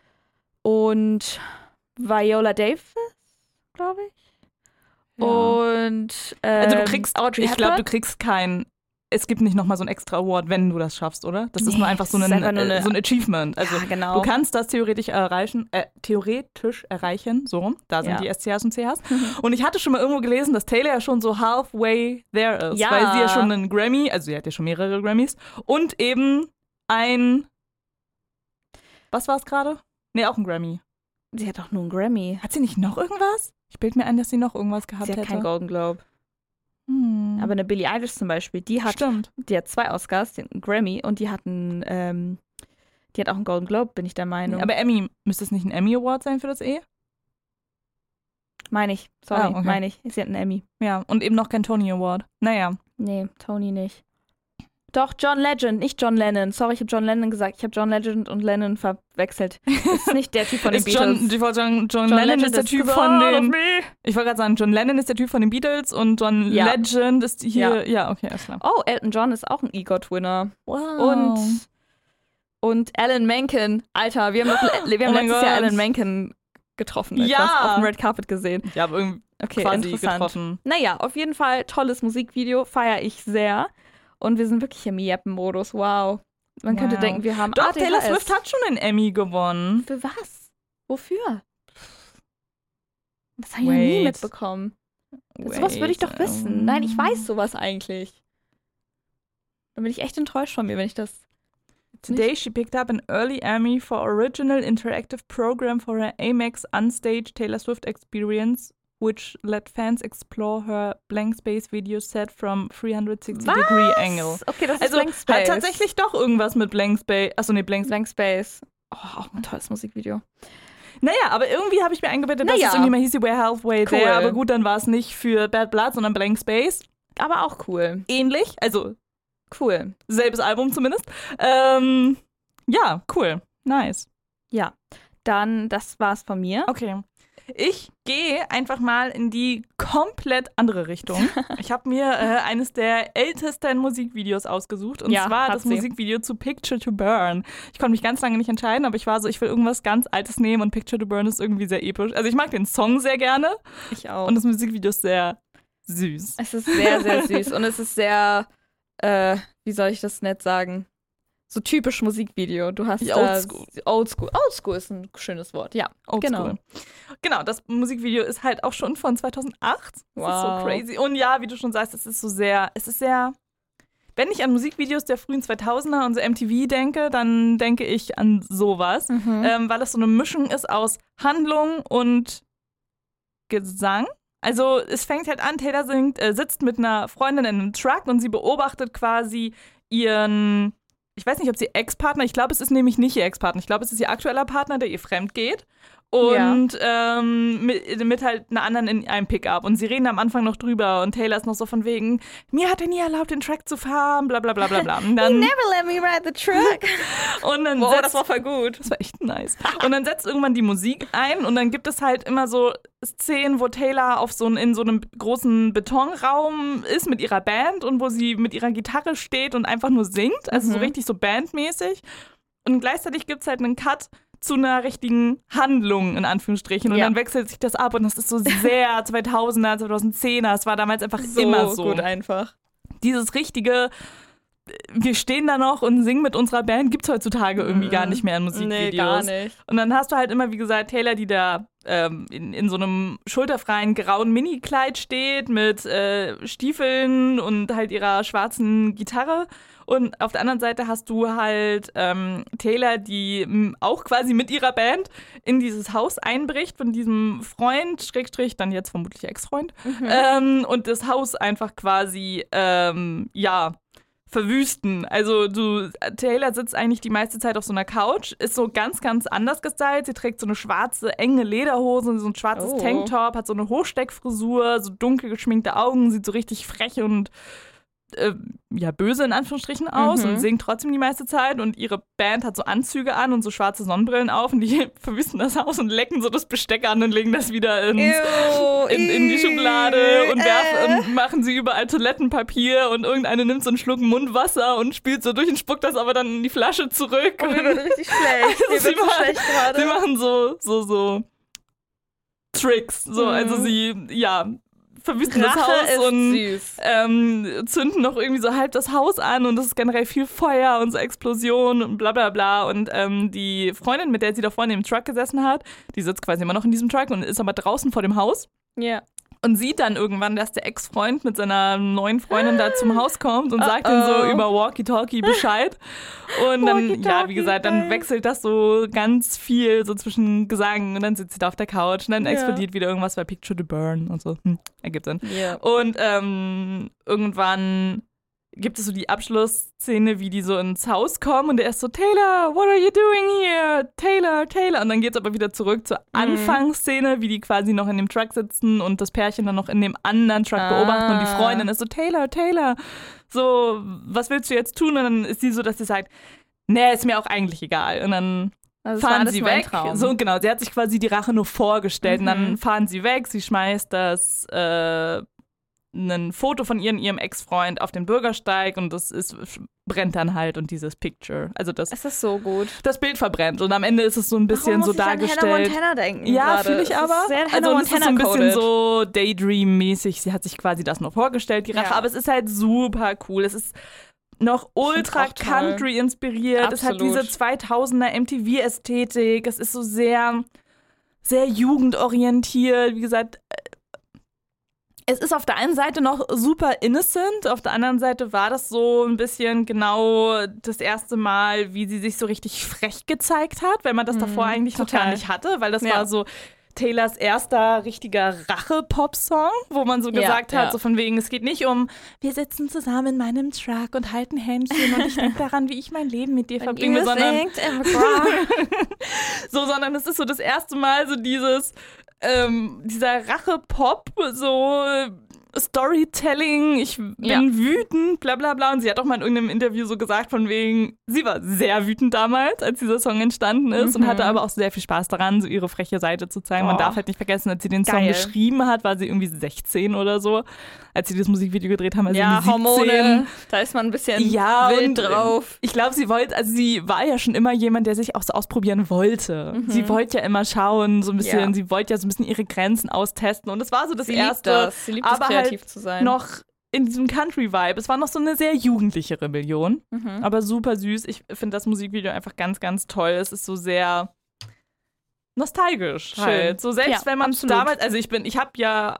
und Viola Davis, glaube ich. Ja. Und ähm, Also du kriegst, Audrey ich glaube, du Hepburn. kriegst kein, es gibt nicht nochmal so ein extra Award, wenn du das schaffst, oder? Das ist Nee, nur einfach so es ist ein, einfach nur äh, eine- so ein Achievement. Also ja, genau. du kannst das theoretisch erreichen, äh, theoretisch erreichen, so rum, da sind Ja. die S C Hs und C Hs. Und ich hatte schon mal irgendwo gelesen, dass Taylor ja schon so halfway there ist, Ja. weil sie ja schon einen Grammy, also sie hat ja schon mehrere Grammys und eben ein, was war es gerade? Nee, auch ein Grammy. Sie hat doch nur einen Grammy. Hat sie nicht noch irgendwas? Ich bilde mir ein, dass sie noch irgendwas gehabt Sie hat hätte. keinen Golden Globe. Hm. Aber eine Billie Eilish zum Beispiel, die hat, Stimmt. die hat zwei Oscars, die hat einen Grammy und die hat einen, ähm, die hat auch einen Golden Globe, bin ich der Meinung. Aber Emmy, müsste es nicht ein Emmy Award sein für das E? meine ich, sorry, Ah, okay. meine ich. Sie hat einen Emmy. Ja, und eben noch kein Tony Award. Naja. Nee, Tony nicht. Doch, John Legend, nicht John Lennon. Sorry, ich habe John Lennon gesagt. Ich habe John Legend und Lennon verwechselt. Das ist nicht der Typ von den Ist Beatles. John, ich wollte sagen, John, John Lennon Legend ist der ist Typ the von God of den. me. Ich wollte gerade sagen, John Lennon ist der Typ von den Beatles und John Ja. Legend ist hier. Ja, Ja. okay, alles klar. Oh, Elton John ist auch ein EGOT-Winner. Wow. Und, und Alan Menken. Alter, wir haben, doch, wir haben Oh mein letztes Jahr Gott. Alan Menken getroffen. Ja. Etwas auf dem Red Carpet gesehen. Ja, aber irgendwie Okay, quasi interessant. getroffen. Naja, auf jeden Fall tolles Musikvideo, feiere ich sehr. Und wir sind wirklich im Jeppen-Modus, wow. Man könnte Wow. denken, wir haben Doch, A D H S. Taylor Swift hat schon einen Emmy gewonnen. Für was? Wofür? Das habe ich noch nie Wait. mitbekommen. Sowas würde ich doch Wait, wissen. Nein, ich weiß sowas eigentlich. Dann bin ich echt enttäuscht von mir, wenn ich das Today she picked up an early Emmy for Original Interactive Program for her Amex Unstage Taylor Swift Experience, which let fans explore her blank space video set from three sixty Was? degree angle. Okay, das ist Also Blank Space. hat tatsächlich doch irgendwas mit Blank Space. Achso, nee, Blank Space. Blank Space. Oh, auch ein tolles Musikvideo. Naja, aber irgendwie habe ich mir eingebettet, dass Naja. es irgendwie mal hieß, We're Halfway Cool. There. Aber gut, dann war es nicht für Bad Blood, sondern Blank Space. Aber auch cool. Ähnlich, also Cool. selbes Album zumindest. Ähm, ja, cool. Nice. Ja, dann das war's von mir. Okay. Ich gehe einfach mal in die komplett andere Richtung. Ich habe mir äh, eines der ältesten Musikvideos ausgesucht. Und Ja, zwar hat das sie. Musikvideo zu Picture to Burn. Ich konnte mich ganz lange nicht entscheiden, aber ich war so, ich will irgendwas ganz Altes nehmen und Picture to Burn ist irgendwie sehr episch. Also ich mag den Song sehr gerne Ich auch. und das Musikvideo ist sehr süß. Es ist sehr, sehr süß und es ist sehr, äh, wie soll ich das nett sagen? So typisch Musikvideo. Du hast Ja, da oldschool. Oldschool. Oldschool ist ein schönes Wort, ja. Oldschool. Genau. Genau, das Musikvideo ist halt auch schon von zweitausendacht. Das ist so Wow. crazy. Und ja, wie du schon sagst, es ist so sehr, es ist sehr, wenn ich an Musikvideos der frühen zweitausender und so M T V denke, dann denke ich an sowas, Mhm. ähm, weil es so eine Mischung ist aus Handlung und Gesang. Also es fängt halt an, Taylor singt, äh, sitzt mit einer Freundin in einem Truck und sie beobachtet quasi ihren, ich weiß nicht, ob sie Ex-Partner, ich glaube, es ist nämlich nicht ihr Ex-Partner, ich glaube, es ist ihr aktueller Partner, der ihr fremd geht. Und ähm, mit, mit halt einer anderen in einem Pickup. Und sie reden am Anfang noch drüber und Taylor ist noch so von wegen, mir hat er nie erlaubt, den Track zu fahren, bla bla bla bla bla. Und dann, Never let me ride the truck. und dann Wow, setzt, das war voll gut. das war echt nice. Und dann setzt irgendwann die Musik ein und dann gibt es halt immer so Szenen, wo Taylor auf so ein, in so einem großen Betonraum ist mit ihrer Band und wo sie mit ihrer Gitarre steht und einfach nur singt. Also so Mhm. richtig so bandmäßig. Und gleichzeitig gibt es halt einen Cut zu einer richtigen Handlung, in Anführungsstrichen. Und Ja. dann wechselt sich das ab und das ist so sehr zweitausender, zweitausendzehner. Es war damals einfach So immer so. gut einfach. Dieses richtige, wir stehen da noch und singen mit unserer Band, gibt es heutzutage irgendwie Mhm. gar nicht mehr in Musikvideos. Nee, gar nicht. Und dann hast du halt immer, wie gesagt, Taylor, die da ähm, in, in so einem schulterfreien grauen Minikleid steht mit äh, Stiefeln und halt ihrer schwarzen Gitarre. Und auf der anderen Seite hast du halt ähm, Taylor, die m, auch quasi mit ihrer Band in dieses Haus einbricht von diesem Freund, Schrägstrich, dann jetzt vermutlich Ex-Freund. Mhm. Ähm, und das Haus einfach quasi, ähm, ja, verwüsten. Also du, Taylor sitzt eigentlich die meiste Zeit auf so einer Couch, ist so ganz, ganz anders gestylt. Sie trägt so eine schwarze, enge Lederhose und so ein schwarzes Oh. Tanktop, hat so eine Hochsteckfrisur, so dunkel geschminkte Augen, sieht so richtig frech und äh, ja, böse in Anführungsstrichen aus Mhm. und singt trotzdem die meiste Zeit und ihre Band hat so Anzüge an und so schwarze Sonnenbrillen auf und die verwüsten das Haus und lecken so das Besteck an und legen das wieder ins, Ew, in, in die ih, Schublade und, werfen, äh. und machen sie überall Toilettenpapier und irgendeine nimmt so einen Schluck Mundwasser und spielt so durch und spuckt das aber dann in die Flasche zurück. Oh, mir wird richtig schlecht. Mir Sie wird so machen- schlecht gerade. Sie machen so, so, so Tricks. So, Mhm. also sie, ja, verwüsten das Rache Haus ist und süß. ähm, zünden noch irgendwie so halb das Haus an und es ist generell viel Feuer und so Explosionen und bla bla bla. Und ähm, die Freundin, mit der sie da vorne im Truck gesessen hat, die sitzt quasi immer noch in diesem Truck und ist aber draußen vor dem Haus. Ja. Und sieht dann irgendwann, dass der Ex-Freund mit seiner neuen Freundin da zum Haus kommt und sagt Uh-oh. dann so über Walkie-Talkie Bescheid. Und dann, ja, wie Walkie-Talkie, gesagt, dann geil. wechselt das so ganz viel so zwischen Gesang und dann sitzt sie da auf der Couch und dann Ja. explodiert wieder irgendwas bei Picture to Burn und so. Hm, ergibt Sinn. Ja. Und ähm, irgendwann gibt es so die Abschlussszene, wie die so ins Haus kommen und er ist so, Taylor, what are you doing here? Taylor, Taylor. Und dann geht es aber wieder zurück zur Anfangsszene, wie die quasi noch in dem Truck sitzen und das Pärchen dann noch in dem anderen Truck Ah. beobachten und die Freundin ist so, Taylor, Taylor, so, was willst du jetzt tun? Und dann ist sie so, dass sie sagt, nee, ist mir auch eigentlich egal. Und dann Also es war fahren alles sie nur ein weg. Traum. So, genau, sie hat sich quasi die Rache nur vorgestellt und dann Mhm. fahren sie weg, sie schmeißt das äh, ein Foto von ihr und ihrem Ex-Freund auf den Bürgersteig und das ist, brennt dann halt und dieses Picture, also das, Es ist so gut. das Bild verbrennt und am Ende ist es so ein bisschen Warum muss so ich an Hannah dargestellt. Montana denken Ja, gerade? fühle ich Es aber. Ist sehr Also Hannah und es ist so ein bisschen Montana-coded. so Daydream-mäßig. Sie hat sich quasi das noch vorgestellt, die Rache, Ja. aber es ist halt super cool. Es ist noch ultra auch toll. Country inspiriert. Es hat Absolut. diese zweitausender M T V-Ästhetik. Es ist so sehr, sehr jugendorientiert. Wie gesagt, es ist auf der einen Seite noch super innocent, auf der anderen Seite war das so ein bisschen genau das erste Mal, wie sie sich so richtig frech gezeigt hat, wenn man das davor Mhm, eigentlich noch total. gar nicht hatte, weil das Ja. war so Taylors erster richtiger Rache-Pop-Song, wo man so Ja, gesagt hat, ja. so von wegen, es geht nicht um, wir sitzen zusammen in meinem Truck und halten Händchen und ich denke daran, wie ich mein Leben mit dir verbringe, sondern so, sondern es ist so das erste Mal so dieses, ähm, dieser Rache-Pop, so äh, Storytelling, ich bin Ja. wütend, bla bla bla. Und sie hat auch mal in irgendeinem Interview so gesagt, von wegen, sie war sehr wütend damals, als dieser Song entstanden ist Mhm. und hatte aber auch sehr viel Spaß daran, so ihre freche Seite zu zeigen. Man Boah. darf halt nicht vergessen, als sie den Song Geil. geschrieben hat, war sie irgendwie sechzehn oder so. Als sie das Musikvideo gedreht haben, also Ja, irgendwie siebzehn. Hormone, da ist man ein bisschen Ja, wild und, drauf. Ich glaube, sie wollte, also sie war ja schon immer jemand, der sich auch so ausprobieren wollte. Mhm. Sie wollte ja immer schauen, so ein bisschen, Ja. sie wollte ja so ein bisschen ihre Grenzen austesten. Und das war so das Sie erste, liebt das, sie liebt aber es, kreativ halt zu sein. noch in diesem Country-Vibe. Es war noch so eine sehr jugendliche Rebellion, Mhm. aber super süß. Ich finde das Musikvideo einfach ganz, ganz toll. Es ist so sehr nostalgisch Schön. halt. So selbst Ja, wenn man absolut. damals, also ich bin, ich habe ja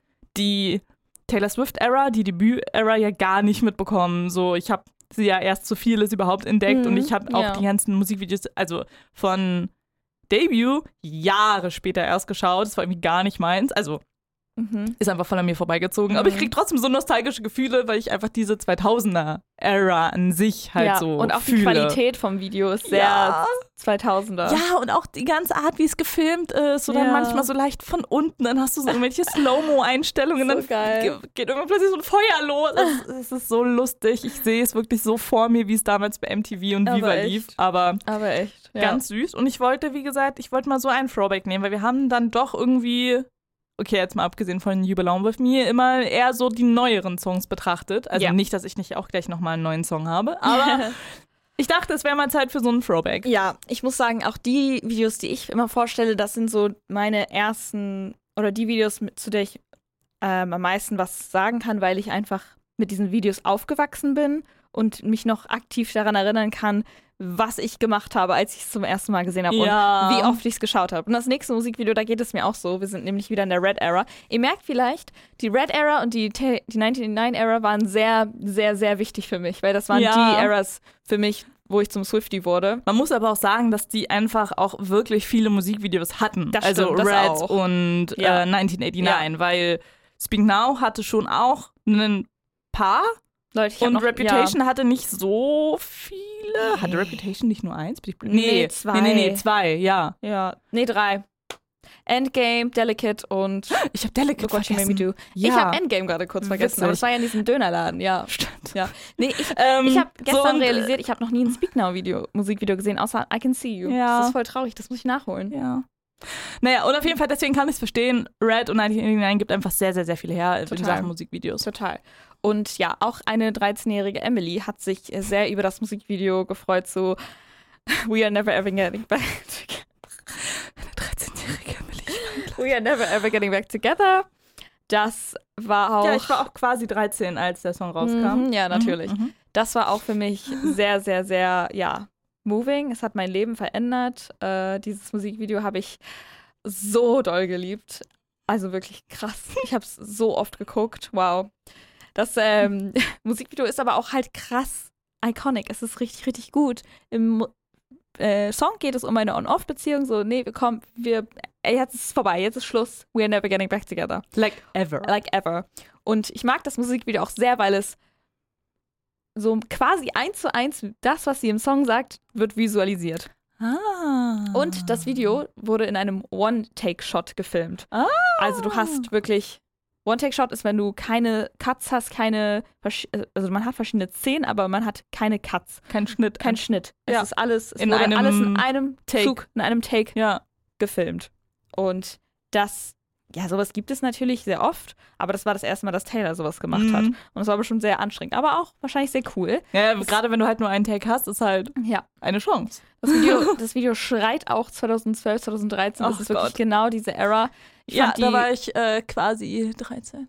die Taylor Swift-Ära, die Debüt-Ära ja gar nicht mitbekommen. So, ich habe sie ja erst so vieles überhaupt entdeckt Mhm, und ich habe auch ja. die ganzen Musikvideos, also von Debut, Jahre später erst geschaut. Das war irgendwie gar nicht meins. Also Mhm. ist einfach voll an mir vorbeigezogen. Aber ich Mhm. krieg trotzdem so nostalgische Gefühle, weil ich einfach diese zweitausender-Ära an sich halt ja, so und auch fühle. die Qualität vom Video ist sehr Ja. zweitausender. Ja, und auch die ganze Art, wie es gefilmt ist. Oder Ja. manchmal so leicht von unten. Dann hast du so irgendwelche Slow-Mo-Einstellungen. So dann geil. ge- geht irgendwann plötzlich so ein Feuer los. Es, es ist so lustig. Ich sehe es wirklich so vor mir, wie es damals bei M T V und Aber Viva echt. lief. Aber Aber echt. Ja. ganz süß. Und ich wollte, wie gesagt, ich wollte mal so einen Throwback nehmen, weil wir haben dann doch irgendwie, okay, jetzt mal abgesehen von You Belong With Me, immer eher so die neueren Songs betrachtet. Also Ja. nicht, dass ich nicht auch gleich nochmal einen neuen Song habe, aber ich dachte, es wäre mal Zeit für so einen Throwback. Ja, ich muss sagen, auch die Videos, die ich immer vorstelle, das sind so meine ersten oder die Videos, mit, zu der ich ähm, am meisten was sagen kann, weil ich einfach mit diesen Videos aufgewachsen bin und mich noch aktiv daran erinnern kann, was ich gemacht habe, als ich es zum ersten Mal gesehen habe Ja. und wie oft ich es geschaut habe. Und das nächste Musikvideo, da geht es mir auch so. Wir sind nämlich wieder in der Red Era. Ihr merkt vielleicht, die Red Era und die, die neunzehnhundertneunundneunzig Era waren sehr, sehr, sehr wichtig für mich, weil das waren Ja. die Eras für mich, wo ich zum Swiftie wurde. Man muss aber auch sagen, dass die einfach auch wirklich viele Musikvideos hatten. Das also stimmt, das Red auch. und Ja. äh, neunzehnhundertneunundachtzig, weil Speak Now hatte schon auch ein paar Leute, ich hab und noch, Reputation hatte nicht so viele. Nee. Hatte Reputation nicht nur eins? Bin ich blöd? Nee, zwei. Nee, nee, nee, zwei, ja. Ja, ja. Nee, drei. Endgame, Delicate und Ich habe Delicate Look What You Made Me vergessen. Do. Ich Ja. habe Endgame gerade kurz vergessen, Witzig. aber das war ja in diesem Dönerladen, ja. Stimmt. Ja. Nee, ich, Ähm, ich habe so gestern und, äh, realisiert, ich habe noch nie ein Speak Now Video, Musikvideo gesehen, außer I Can See You. Ja. Das ist voll traurig, das muss ich nachholen. Ja. Naja, und auf jeden Fall, deswegen kann ich es verstehen. Red und neunzehnhundertneunundachtzig gibt einfach sehr, sehr, sehr viel her in Total. Sachen Musikvideos. Total. Und ja, auch eine dreizehnjährige Emily hat sich sehr über das Musikvideo gefreut, so We are never ever getting back together. Eine dreizehnjährige Emily. We are never ever getting back together. Das war auch. Ja, ich war auch quasi dreizehn, als der Song rauskam. Mhm, ja, natürlich. Mhm, mhm. Das war auch für mich sehr, sehr, sehr, ja, moving. Es hat mein Leben verändert. Äh, dieses Musikvideo habe ich so doll geliebt. Also wirklich krass. Ich habe es so oft geguckt. Wow. Das ähm, Musikvideo ist aber auch halt krass iconic. Es ist richtig, richtig gut. Im Mu- äh, Song geht es um eine On-Off-Beziehung. So, nee, wir kommen, wir, ey, jetzt ist es vorbei, jetzt ist Schluss. We are never getting back together. Like ever. Like ever. Und ich mag das Musikvideo auch sehr, weil es so quasi eins zu eins das, was sie im Song sagt, wird visualisiert. Ah. Und das Video wurde in einem One-Take-Shot gefilmt. Ah. Also du hast wirklich, One-Take-Shot ist, wenn du keine Cuts hast, keine, versch- also man hat verschiedene Szenen, aber man hat keine Cuts, Kein Schnitt. kein Schnitt. Ja. Es ist alles, es In wurde einem alles in einem Take. Zug, in einem Take Ja. gefilmt. Und das, ja, sowas gibt es natürlich sehr oft, aber das war das erste Mal, dass Taylor sowas gemacht Mhm. hat. Und es war bestimmt sehr anstrengend, aber auch wahrscheinlich sehr cool. Ja, gerade wenn du halt nur einen Take hast, ist halt Ja. eine Chance. Das Video, das Video schreit auch zweitausendzwölf, zweitausenddreizehn. Das Ach ist wirklich Gott. genau diese Era. Ich Ja, fand die, da war ich äh, quasi dreizehn.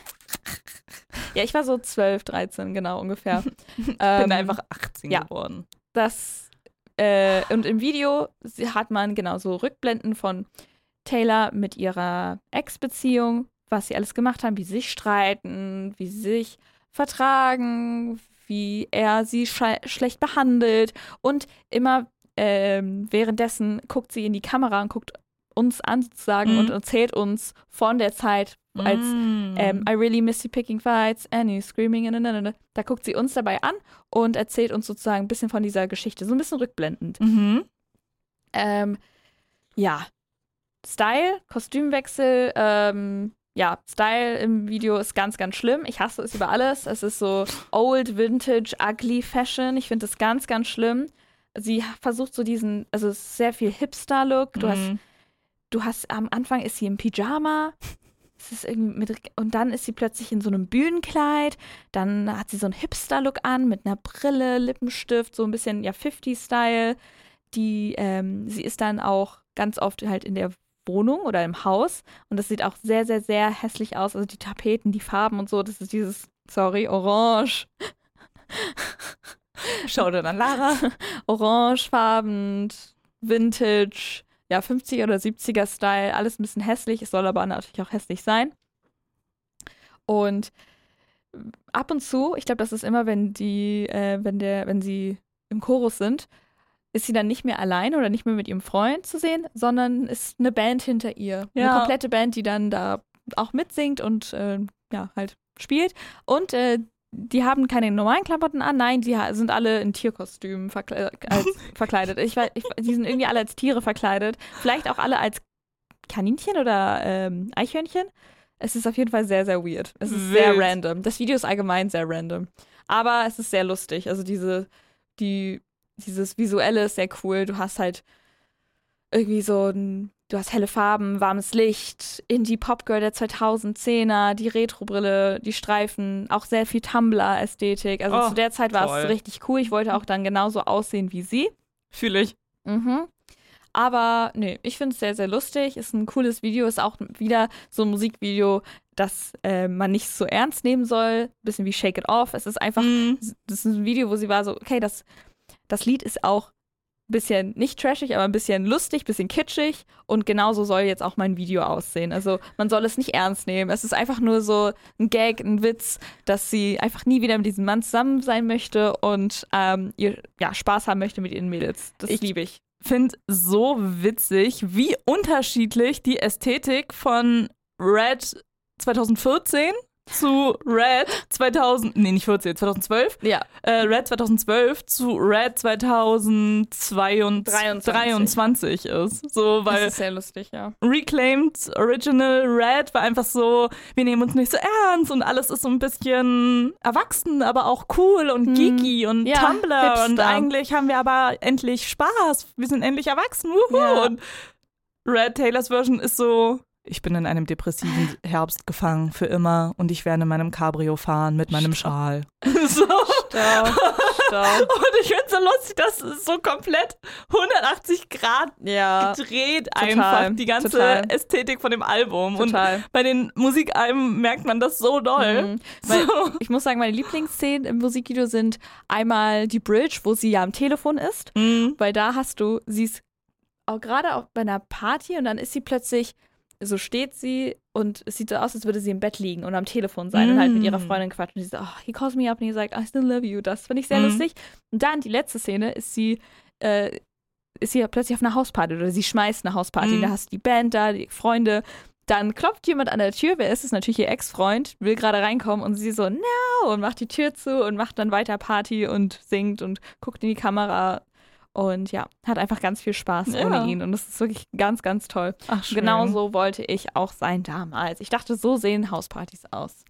ja, ich war so zwölf, dreizehn, genau ungefähr. Ich bin Ähm, einfach achtzehn ja. geworden. Das, äh, und im Video hat man genau so Rückblenden von Taylor mit ihrer Ex-Beziehung, was sie alles gemacht haben, wie sie sich streiten, wie sie sich vertragen, wie er sie sch- schlecht behandelt. Und immer ähm, währenddessen guckt sie in die Kamera und guckt uns an sozusagen Mhm. und erzählt uns von der Zeit, als Mm. ähm, I really miss you picking fights and you screaming. Da guckt sie uns dabei an und erzählt uns sozusagen ein bisschen von dieser Geschichte, so ein bisschen rückblendend. Mhm. Ähm, ja, Style, Kostümwechsel, ähm, ja, Style im Video ist ganz, ganz schlimm. Ich hasse es über alles. Es ist so old, vintage, ugly Fashion. Ich finde das ganz, ganz schlimm. Sie versucht so diesen, also es ist sehr viel Hipster-Look. Du Mhm. hast, du hast, am Anfang ist sie im Pyjama. Es ist irgendwie mit, und dann ist sie plötzlich in so einem Bühnenkleid. Dann hat sie so einen Hipster-Look an mit einer Brille, Lippenstift, so ein bisschen, ja, fünfziger-Style. Die, ähm, sie ist dann auch ganz oft halt in der Wohnung oder im Haus und das sieht auch sehr, sehr, sehr hässlich aus. Also die Tapeten, die Farben und so, das ist dieses, sorry, orange. Schau dir an Lara. Orangefarben, Vintage, ja, fünfziger oder siebziger Style, alles ein bisschen hässlich, es soll aber natürlich auch hässlich sein. Und ab und zu, ich glaube, das ist immer, wenn die, äh, wenn der, wenn sie im Chorus sind, ist sie dann nicht mehr allein oder nicht mehr mit ihrem Freund zu sehen, sondern ist eine Band hinter ihr. Ja. Eine komplette Band, die dann da auch mitsingt und äh, ja, halt spielt. Und äh, die haben keine normalen Klamotten an, nein, die ha- sind alle in Tierkostümen verkle- als, verkleidet. Ich weiß, ich, die sind irgendwie alle als Tiere verkleidet. Vielleicht auch alle als Kaninchen oder ähm, Eichhörnchen. Es ist auf jeden Fall sehr, sehr weird. Es ist Wild. sehr random. Das Video ist allgemein sehr random. Aber es ist sehr lustig. Also diese, die Dieses Visuelle ist sehr cool. Du hast halt irgendwie so ein, du hast helle Farben, warmes Licht, Indie-Pop-Girl der zweitausendzehner, die Retro-Brille, die Streifen, auch sehr viel Tumblr-Ästhetik. Also Oh, zu der Zeit war toll. es richtig cool. Ich wollte auch dann genauso aussehen wie sie. Fühle ich. Mhm. Aber nee, ich finde es sehr, sehr lustig. Ist ein cooles Video. Ist auch wieder so ein Musikvideo, das äh, man nicht so ernst nehmen soll. Bisschen wie Shake It Off. Es ist einfach, Mhm. das ist ein Video, wo sie war so, okay, das Das Lied ist auch ein bisschen nicht trashig, aber ein bisschen lustig, ein bisschen kitschig. Und genauso soll jetzt auch mein Video aussehen. Also man soll es nicht ernst nehmen. Es ist einfach nur so ein Gag, ein Witz, dass sie einfach nie wieder mit diesem Mann zusammen sein möchte und ähm, ihr ja, Spaß haben möchte mit ihren Mädels. Das Ich- liebe ich. Finde so witzig, wie unterschiedlich die Ästhetik von Red zweitausendvierzehn zu Red zweitausend, nee, nicht vierzehn, zweitausendzwölf, Ja, äh, Red zweitausendzwölf zu Red zweitausenddreiundzwanzig ist. So, das weil ist sehr lustig, ja. Reclaimed Original Red war einfach so, wir nehmen uns nicht so ernst und alles ist so ein bisschen erwachsen, aber auch cool und Hm. geeky und Ja, Tumblr und Hipster. eigentlich haben wir aber endlich Spaß. Wir sind endlich erwachsen. Wuhu. Ja. Und Red Taylors Version ist so, ich bin in einem depressiven Herbst gefangen für immer und ich werde in meinem Cabrio fahren mit meinem Schal. So. Stau, Stau. Und ich finde es so lustig, dass es so komplett hundertachtzig Grad Ja, gedreht total, einfach, die ganze total. Ästhetik von dem Album. total. Und bei den Musikalben merkt man das so doll. Mhm. Weil, So. ich muss sagen, meine Lieblingsszenen im Musikvideo sind einmal die Bridge, wo sie ja am Telefon ist. Mhm. Weil da hast du, sie ist auch gerade auch bei einer Party und dann ist sie plötzlich, so steht sie und es sieht so aus, als würde sie im Bett liegen und am Telefon sein und halt mit ihrer Mm. Freundin quatschen. Und sie so, oh, he calls me up und he sagt, I still love you. Das finde ich sehr Mhm. lustig. Und dann die letzte Szene ist sie, äh, ist sie plötzlich auf einer Hausparty oder sie schmeißt eine Hausparty. Mhm. Da hast du die Band da, die Freunde. Dann klopft jemand an der Tür. Wer ist es? Natürlich ihr Ex-Freund, will gerade reinkommen und sie so, no, und macht die Tür zu und macht dann weiter Party und singt und guckt in die Kamera. Und ja, hat einfach ganz viel Spaß Ja. ohne ihn. Und das ist wirklich ganz, ganz toll. Ach, schön. Genau so wollte ich auch sein damals. Ich dachte, so sehen Hauspartys aus.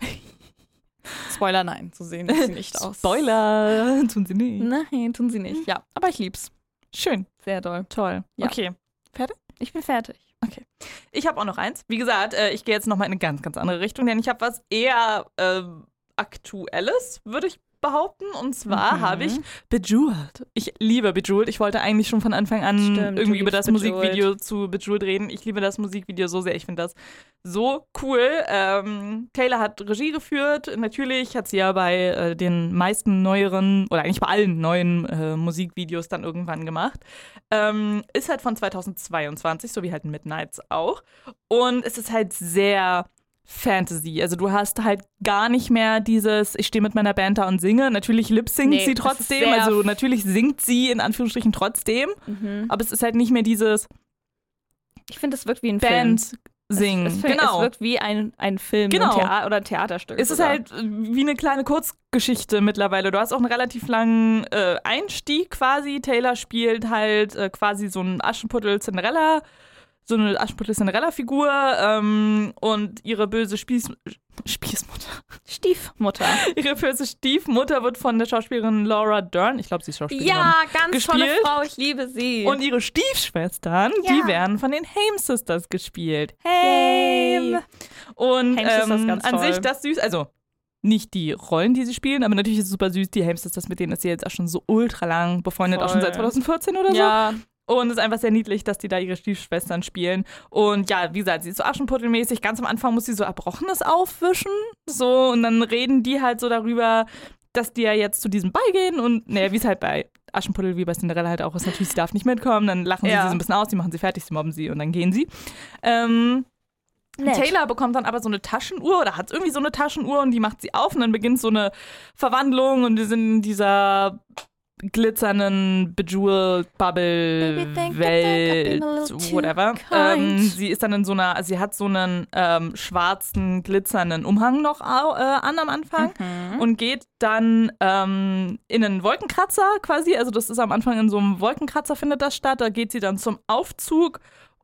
Spoiler, nein, so sehen sie nicht aus. Spoiler, tun sie nicht. Nein, tun sie nicht. Ja, aber ich lieb's. Schön, Sehr doll. toll. Ja. Okay. Ich bin fertig. Ich habe auch noch eins. Wie gesagt, äh, ich gehe jetzt nochmal in eine ganz, ganz andere Richtung, denn ich habe was eher ähm, Aktuelles, würde ich behaupten. Und zwar Mhm. habe ich Bejeweled. Ich liebe Bejeweled. Ich wollte eigentlich schon von Anfang an Stimmt, du irgendwie über liebst das Bejeweled. Musikvideo zu Bejeweled reden. Ich liebe das Musikvideo so sehr. Ich finde das so cool. Ähm, Taylor hat Regie geführt. Natürlich hat sie ja bei äh, den meisten neueren, oder eigentlich bei allen neuen äh, Musikvideos dann irgendwann gemacht. Ähm, ist halt von zweitausendzweiundzwanzig, so wie halt Midnights auch. Und es ist halt sehr Fantasy. Also du hast halt gar nicht mehr dieses, ich stehe mit meiner Band da und singe. Natürlich lip-singt Nee, sie das ist trotzdem, sehr also f- natürlich singt sie in Anführungsstrichen trotzdem, Mhm. aber es ist halt nicht mehr dieses Ich finde, es wirkt wie ein Film. Band singen. Es, es, genau. es wirkt wie ein, ein Film Genau. ein Thea- oder ein Theaterstück. Es ist sogar. halt wie eine kleine Kurzgeschichte mittlerweile. Du hast auch einen relativ langen äh, Einstieg quasi. Taylor spielt halt äh, quasi so ein Aschenputtel-Cinderella, so eine Aschenputtel-Cinderella-Figur ähm, und ihre böse Spieß Spießmutter. Stiefmutter. Ihre böse Stiefmutter wird von der Schauspielerin Laura Dern, ich glaube, sie ist Schauspielerin. Ja, ganz gespielt. tolle Frau, ich liebe sie. Und ihre Stiefschwestern, Ja. die werden von den Haim Sisters gespielt. Hey. Und Haim Sisters, ähm, ganz an toll. sich das süß, also nicht die Rollen, die sie spielen, aber natürlich ist es super süß, die Haim Sisters, mit denen ist sie jetzt auch schon so ultra lang befreundet, auch schon Voll. seit zwanzig vierzehn oder so. Ja, Und es ist einfach sehr niedlich, dass die da ihre Stiefschwestern spielen. Und ja, wie gesagt, sie ist so aschenputtelmäßig. Ganz am Anfang muss sie so Erbrochenes aufwischen. So, und dann reden die halt so darüber, dass die ja jetzt zu diesem Ball gehen. Und naja, wie es halt bei Aschenputtel, wie bei Cinderella halt auch ist, natürlich, sie darf nicht mitkommen. Dann lachen sie Ja. sie so ein bisschen aus, die machen sie fertig, sie mobben sie und dann gehen sie. Ähm, nett. Taylor bekommt dann aber so eine Taschenuhr oder hat irgendwie so eine Taschenuhr und die macht sie auf und dann beginnt so eine Verwandlung und wir sind in dieser glitzernden Bejeweled Bubble Baby, think I Welt, think I've been a little too whatever. kind. Ähm, sie ist dann in so einer, also sie hat so einen ähm, schwarzen, glitzernden Umhang noch au, äh, an am Anfang Mhm. und geht dann ähm, in einen Wolkenkratzer quasi, also das ist am Anfang in so einem Wolkenkratzer findet das statt, da geht sie dann zum Aufzug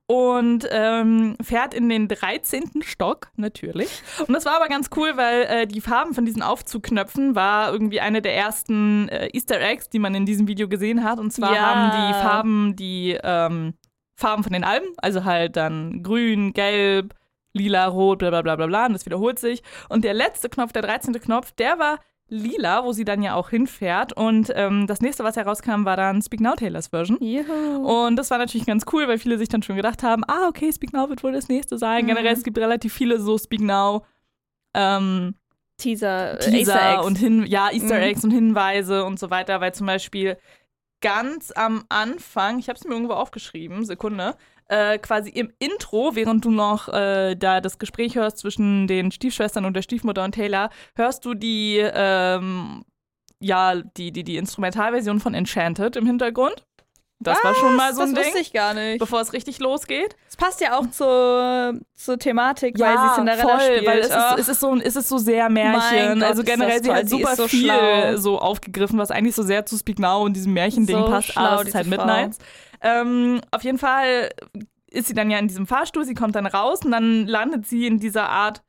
und ähm, fährt in den dreizehnten Stock, natürlich. Und das war aber ganz cool, weil äh, die Farben von diesen Aufzugknöpfen war irgendwie eine der ersten äh, Easter Eggs, die man in diesem Video gesehen hat. Und zwar Ja. haben die Farben die ähm, Farben von den Alben, also halt dann grün, gelb, lila, rot, bla bla bla bla bla. Und das wiederholt sich. Und der letzte Knopf, der dreizehnte Knopf, der war lila, wo sie dann ja auch hinfährt. Und ähm, das nächste, was herauskam, war dann Speak Now Taylors Version. Juhu. Und das war natürlich ganz cool, weil viele sich dann schon gedacht haben, ah, okay, Speak Now wird wohl das nächste sein. Mhm. Generell, es gibt relativ viele so Speak Now ähm, Teaser, äh, Teaser Easter Eggs. und hin, ja, Easter Mhm. Eggs und Hinweise und so weiter, weil zum Beispiel ganz am Anfang, ich habe es mir irgendwo aufgeschrieben, Sekunde, äh, quasi im Intro, während du noch äh, da das Gespräch hörst zwischen den Stiefschwestern und der Stiefmutter und Taylor, hörst du die, ähm, ja, die, die, die Instrumentalversion von Enchanted im Hintergrund. Das war schon mal so ein das Ding, wusste ich gar nicht. bevor es richtig losgeht. Es passt ja auch zur, zur Thematik, weil sie Cinderella voll, spielt. weil es Ah. ist, es, ist so, es ist so sehr Märchen. Mein Gott, also ist generell, das sie hat toll. Sie super ist so viel schlau. so aufgegriffen, was eigentlich so sehr zu Speak Now und diesem Märchending So passt. schlau, Aber es ist halt diese Frau. Midnights. Ähm, auf jeden Fall ist sie dann ja in diesem Fahrstuhl, sie kommt dann raus und dann landet sie in dieser Art,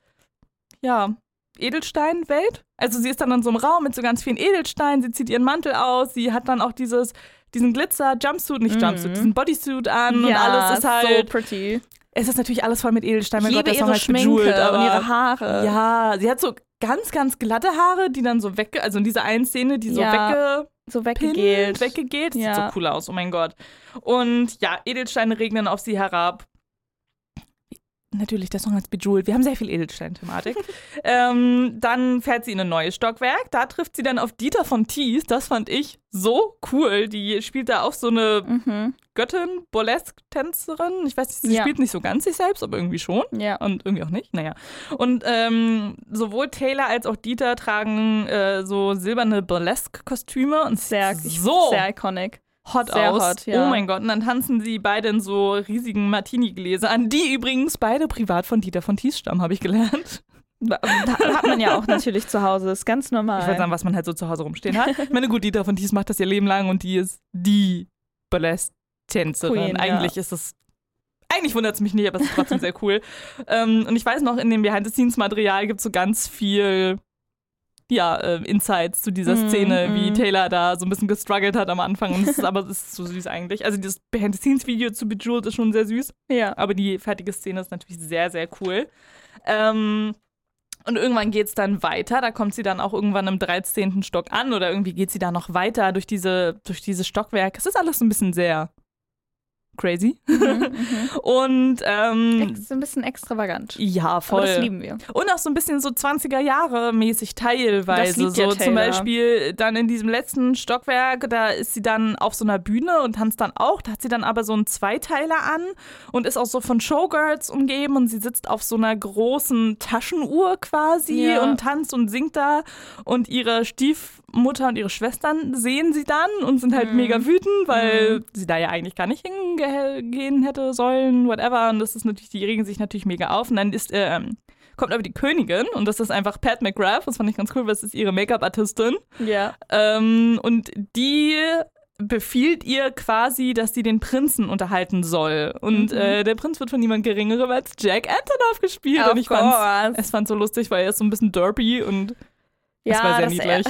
ja, Edelsteinwelt. Also sie ist dann in so einem Raum mit so ganz vielen Edelsteinen, sie zieht ihren Mantel aus, sie hat dann auch dieses, diesen Glitzer-Jumpsuit, nicht Mhm. Jumpsuit, diesen Bodysuit an ja, und alles ist halt, so pretty. es ist natürlich alles voll mit Edelsteinen, mein Ich Gott, liebe der Song ihre heißt Schminke Bejeweled, aber und ihre Haare. ja, sie hat so ganz, ganz glatte Haare, die dann so wegge... Also in dieser einen Szene, die so Ja, wegge... So Weggegelt. weggegelt. Weggegelt. Sieht Ja. so cool aus, oh mein Gott. Und ja, Edelsteine regnen auf sie herab. Natürlich, der Song heißt Bejeweled. Wir haben sehr viel Edelstein-Thematik. ähm, dann fährt sie in ein neues Stockwerk. Da trifft sie dann auf Dieter von Thies. Das fand ich so cool. Die spielt da auch so eine Mhm. Göttin, Burlesque-Tänzerin. Ich weiß nicht, sie Ja. spielt nicht so ganz sich selbst, aber irgendwie schon. Ja. Und irgendwie auch nicht, naja. Und ähm, sowohl Taylor als auch Dieter tragen äh, so silberne Burlesque-Kostüme und Sehr, sieht ich- so sehr iconic. hot sehr aus. hot, ja. Oh mein Gott. Und dann tanzen sie beide in so riesigen Martini-Gläsern, die übrigens beide privat von Dieter von Thies stammen, habe ich gelernt. Da hat man ja auch natürlich zu Hause. Ist ganz normal. Ich wollte sagen, was man halt so zu Hause rumstehen hat. Ich meine, gut, Dieter von Thies macht das ihr Leben lang und die ist die Burlesque-Tänzerin. Queen, ja. Eigentlich ist es Eigentlich wundert es mich nicht, aber es ist trotzdem sehr cool. Ähm, und ich weiß noch, in dem Behind-the-Scenes-Material gibt es so ganz viel ja, äh, Insights zu dieser Mm, Szene, mm. wie Taylor da so ein bisschen gestruggelt hat am Anfang. Und es ist, aber es ist so süß eigentlich. Also dieses Behind-the-Scenes-Video zu Bejeweled ist schon sehr süß. Ja. Aber die fertige Szene ist natürlich sehr, sehr cool. Ähm, und irgendwann geht es dann weiter. Da kommt sie dann auch irgendwann im dreizehnten Stock an oder irgendwie geht sie da noch weiter durch diese, durch dieses Stockwerk. Es ist alles so ein bisschen sehr crazy. Mhm, mhm. Und ähm, Ex- ein bisschen extravagant. ja, voll. Aber das lieben wir. Und auch so ein bisschen so zwanziger Jahre mäßig teilweise. Das liebt so ja zum Taylor. Beispiel dann in diesem letzten Stockwerk, da ist sie dann auf so einer Bühne und tanzt dann auch. Da hat sie dann aber so einen Zweiteiler an und ist auch so von Showgirls umgeben und sie sitzt auf so einer großen Taschenuhr quasi Ja. und tanzt und singt da. Und ihre Stiefmutter und ihre Schwestern sehen sie dann und sind halt Mhm. mega wütend, weil Mhm. sie da ja eigentlich gar nicht hingehen hätte sollen, whatever. Und das ist natürlich, die regen sich natürlich mega auf. Und dann ist, ähm, kommt aber die Königin und das ist einfach Pat McGrath. Das fand ich ganz cool, weil das ist ihre Make-up-Artistin. Ja. Ähm, und die befiehlt ihr quasi, dass sie den Prinzen unterhalten soll. Und Mhm. äh, der Prinz wird von niemand geringerem als Jack Antonoff gespielt. Of und ich fand's, course. es fand so lustig, weil er ist so ein bisschen derpy und Ja, das war sehr das- niedlich.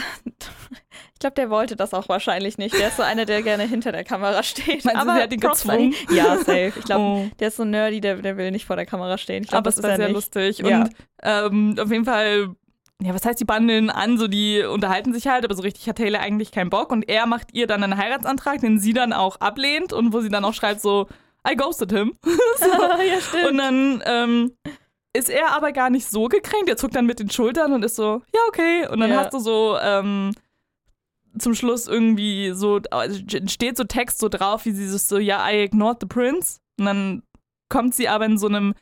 Ich glaube, der wollte das auch wahrscheinlich nicht. Der ist so einer, der gerne hinter der Kamera steht. Meinst du, aber sie hat ihn Props an gezwungen? ihn. Ja, safe. Ich glaube, Oh. der ist so nerdy, der, der will nicht vor der Kamera stehen. Ich glaub, Aber das es ist war er sehr nicht. lustig. Ja. Und ähm, auf jeden Fall, ja, was heißt, die bandeln an, so die unterhalten sich halt, aber so richtig hat Taylor eigentlich keinen Bock. Und er macht ihr dann einen Heiratsantrag, den sie dann auch ablehnt und wo sie dann auch schreibt so, I ghosted him. ja, stimmt. Und dann ähm, ist er aber gar nicht so gekränkt. Er zuckt dann mit den Schultern und ist so, ja, okay. Und dann Ja. hast du so ähm, zum Schluss irgendwie so, steht so Text so drauf, wie sie so, ja, I ignored the prince. Und dann kommt sie aber in so einem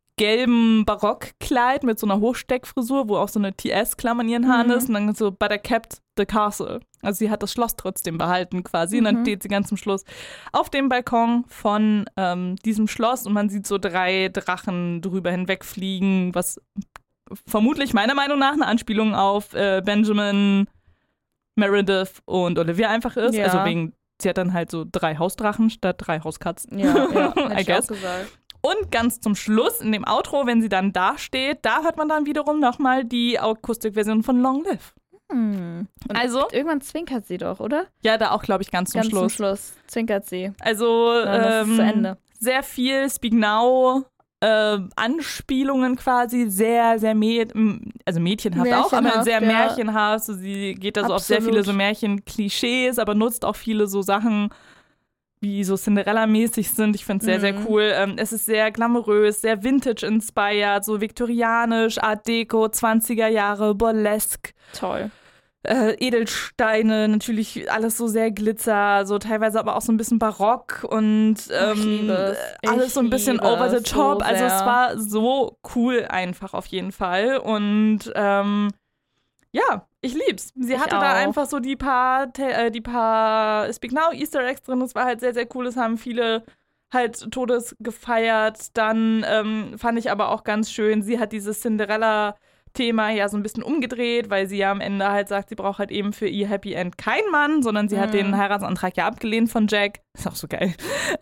gelben Barockkleid mit so einer Hochsteckfrisur, wo auch so eine T S-Klammer an ihren Haaren Mhm. ist. Und dann so, but I kept the castle. Also sie hat das Schloss trotzdem behalten quasi. Und dann Mhm. steht sie ganz zum Schluss auf dem Balkon von ähm, diesem Schloss und man sieht so drei Drachen drüber hinwegfliegen, was vermutlich meiner Meinung nach eine Anspielung auf äh, Benjamin, Meredith und Olivia einfach ist. Ja. Also wegen, sie hat dann halt so drei Hausdrachen statt drei Hauskatzen. ja, ja, hätte I ich guess. auch gesagt. Und ganz zum Schluss, in dem Outro, wenn sie dann da steht, da hört man dann wiederum nochmal die Akustikversion von Long Live. Hm. Und Also, irgendwann zwinkert sie doch, oder? ja, da auch, glaube ich, ganz zum Ganz Schluss. zum Schluss zwinkert sie. Also, Dann ist es ähm, zu Ende. sehr viel Speak Now, äh, Anspielungen quasi, sehr, sehr, Mäd also mädchenhaft auch, aber Märchenhaft, sehr ja. märchenhaft. So, sie geht da so auf sehr Absolut. viele so Märchenklischees, aber nutzt auch viele so Sachen, wie so Cinderella-mäßig sind. Ich finde es sehr, sehr Mhm. cool. Ähm, es ist sehr glamourös, sehr Vintage-inspired, so viktorianisch, Art Deco, zwanziger Jahre, burlesque. Toll. Äh, Edelsteine, natürlich alles so sehr Glitzer, so teilweise aber auch so ein bisschen barock und ähm, Ich liebe es. äh, alles so ein Ich bisschen liebe over the es top. so also es sehr. war so cool einfach auf jeden Fall. Und ähm, ja, ich lieb's. Sie Ich hatte da auch. einfach so die paar, Te- äh, die paar Speak Now Easter Eggs drin. Das war halt sehr, sehr cool. Das haben viele halt Todes gefeiert. Dann ähm, fand ich aber auch ganz schön, sie hat dieses Cinderella Thema ja so ein bisschen umgedreht, weil sie ja am Ende halt sagt, sie braucht halt eben für ihr Happy End keinen Mann, sondern sie hat Mhm. den Heiratsantrag ja abgelehnt von Jack. Ist auch so geil.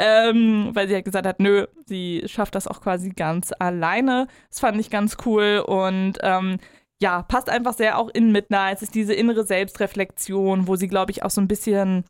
Ähm, weil sie halt gesagt hat, nö, sie schafft das auch quasi ganz alleine. Das fand ich ganz cool und ähm, ja, passt einfach sehr auch in Midnight. Es ist diese innere Selbstreflexion, wo sie, glaube ich, auch so ein bisschen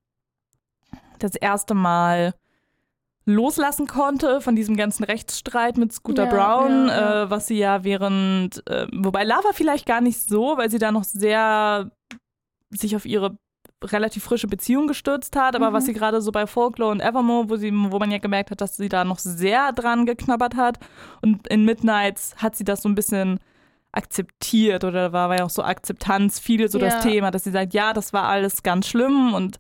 das erste Mal loslassen konnte von diesem ganzen Rechtsstreit mit Scooter Ja, Brown, ja, ja. Äh, was sie ja während, äh, wobei Lava vielleicht gar nicht so, weil sie da noch sehr sich auf ihre relativ frische Beziehung gestürzt hat, aber Mhm. was sie gerade so bei Folklore und Evermore, wo sie, wo man ja gemerkt hat, dass sie da noch sehr dran geknabbert hat und in Midnights hat sie das so ein bisschen akzeptiert oder war, war ja auch so Akzeptanz, viel so Ja. das Thema, dass sie sagt, ja, das war alles ganz schlimm und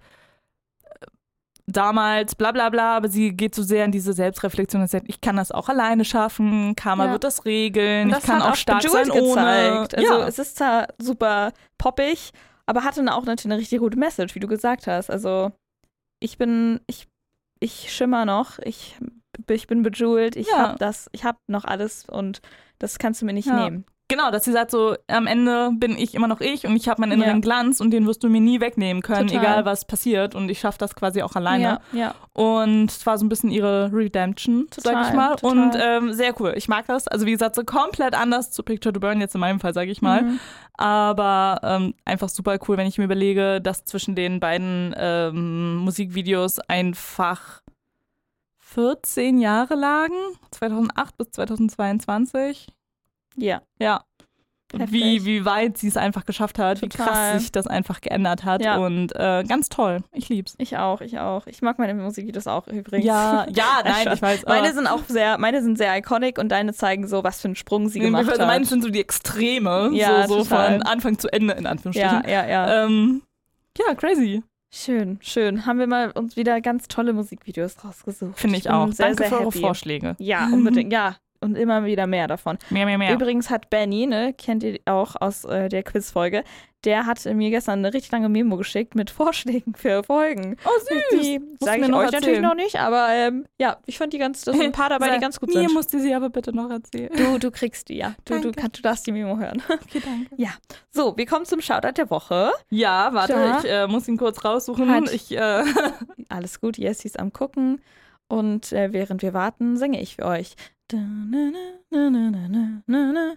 damals, bla bla bla, aber sie geht so sehr in diese Selbstreflexion und sagt, ich kann das auch alleine schaffen, Karma Ja. wird das regeln, Und ich das kann hat auch stark Bejeweled sein ohne. gezeigt. Also ja. es ist zwar super poppig, aber hatte auch natürlich eine richtig gute Message, wie du gesagt hast. Also ich bin, ich, ich schimmer noch, ich, ich bin bejeweled, ich Ja. hab das, ich hab noch alles und das kannst du mir nicht Ja. nehmen. Genau, dass sie sagt so, am Ende bin ich immer noch ich und ich habe meinen inneren Ja. Glanz und den wirst du mir nie wegnehmen können, Total. egal was passiert und ich schaffe das quasi auch alleine. Ja, ja. Und es war so ein bisschen ihre Redemption, sag Total, ich mal. total. Und ähm, sehr cool. Ich mag das. Also wie gesagt, so komplett anders zu Picture to Burn jetzt in meinem Fall, sag ich mal. Mhm. Aber ähm, einfach super cool, wenn ich mir überlege, dass zwischen den beiden ähm, Musikvideos einfach vierzehn Jahre lagen. zweitausendacht bis zweitausendzweiundzwanzig. Ja. Ja. wie, wie weit sie es einfach geschafft hat, Total. wie krass sich das einfach geändert hat. Ja. Und äh, ganz toll. Ich lieb's. Ich auch, ich auch. Ich mag meine Musikvideos auch übrigens. Ja, ja, nein, ich weiß. Meine sind auch sehr, meine sind sehr iconic und deine zeigen so, was für einen Sprung sie gemacht also hat. meine sind so die Extreme, Ja, so, so total. von Anfang zu Ende in Anführungsstrichen. Ja, ja, ja. Ähm, ja, crazy. Schön, schön. Haben wir mal uns wieder ganz tolle Musikvideos rausgesucht. Finde ich bin auch. Sehr, Danke sehr für eure happy. Vorschläge. Ja, unbedingt. Ja, und immer wieder mehr davon. Mehr, mehr, mehr. Übrigens hat Benny, ne, kennt ihr auch aus äh, der Quizfolge, der hat mir gestern eine richtig lange Memo geschickt mit Vorschlägen für Folgen. Oh, süß. Die Musst sage du ich mir noch euch natürlich erzählen. noch nicht, aber ähm, ja, ich fand die ganz, da sind ein paar dabei, die Sag, ganz gut Mir sind. musst du sie aber bitte noch erzählen. Du, du kriegst die, ja. Du, du, Danke. kannst, du darfst die Memo hören. Okay, danke. Ja, so, wir kommen zum Shoutout der Woche. Ja, warte, Da. ich äh, muss ihn kurz raussuchen. Halt. Ich, äh, Alles gut, Jessie ist am Gucken. Und äh, während wir warten, singe ich für euch. Da, na, na, na, na, na, na, na.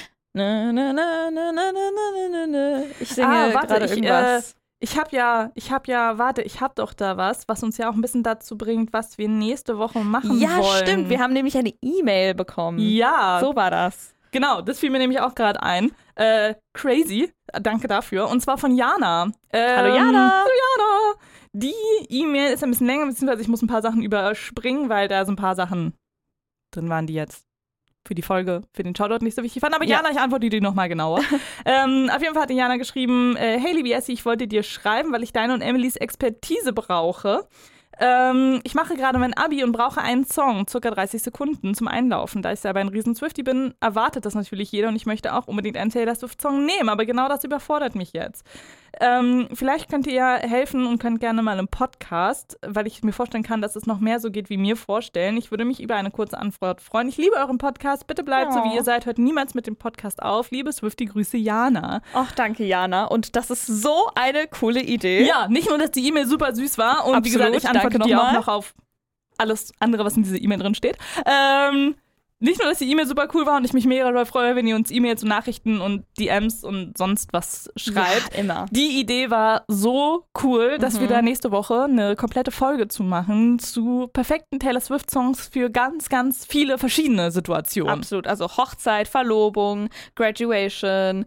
Na, na, na, na, na, na, na, na. Ich singe Ah, warte, gerade ich, irgendwas. ich habe ja, ich habe ja, warte, ich habe doch da was, was uns ja auch ein bisschen dazu bringt, was wir nächste Woche machen Ja, wollen. stimmt. Wir haben nämlich eine E-Mail bekommen. Ja, So war das. genau, das fiel mir nämlich auch gerade ein. Äh, crazy, danke dafür. Und zwar von Jana. Ähm, Hallo Jana. Hallo Jana. Die E-Mail ist ein bisschen länger, beziehungsweise ich muss ein paar Sachen überspringen, weil da so ein paar Sachen drin waren, die jetzt für die Folge, für den Shoutout nicht so wichtig fanden. Aber Ja. Jana, ich antworte dir nochmal genauer. ähm, auf jeden Fall hat die Jana geschrieben, äh, hey liebe Essie, ich wollte dir schreiben, weil ich deine und Emilys Expertise brauche. Ähm, ich mache gerade mein Abi und brauche einen Song, circa dreißig Sekunden zum Einlaufen. Da ich selber ein riesen Swiftie bin, erwartet das natürlich jeder und ich möchte auch unbedingt einen Taylor Swift-Song nehmen, aber genau das überfordert mich jetzt. Ähm, vielleicht könnt ihr ja helfen und könnt gerne mal im Podcast, weil ich mir vorstellen kann, dass es noch mehr so geht, wie mir vorstellen. Ich würde mich über eine kurze Antwort freuen. Ich liebe euren Podcast. Bitte bleibt so, Oh. wie ihr seid. Hört niemals mit dem Podcast auf. Liebe Swiftie, Grüße, Jana. Ach, danke, Jana. Und das ist so eine coole Idee. Ja, nicht nur, dass die E-Mail super süß war und wie Absolut, gesagt, ich antworte danke dir auch nochmal. noch auf alles andere, was in dieser E-Mail drin steht. Ähm, nicht nur, dass die E-Mail super cool war und ich mich mega doll freue, wenn ihr uns E-Mails und Nachrichten und D Ms und sonst was schreibt. Ja, immer. Die Idee war so cool, dass Mhm. wir da nächste Woche eine komplette Folge zu machen zu perfekten Taylor Swift-Songs für ganz, ganz viele verschiedene Situationen. Absolut. Also Hochzeit, Verlobung, Graduation,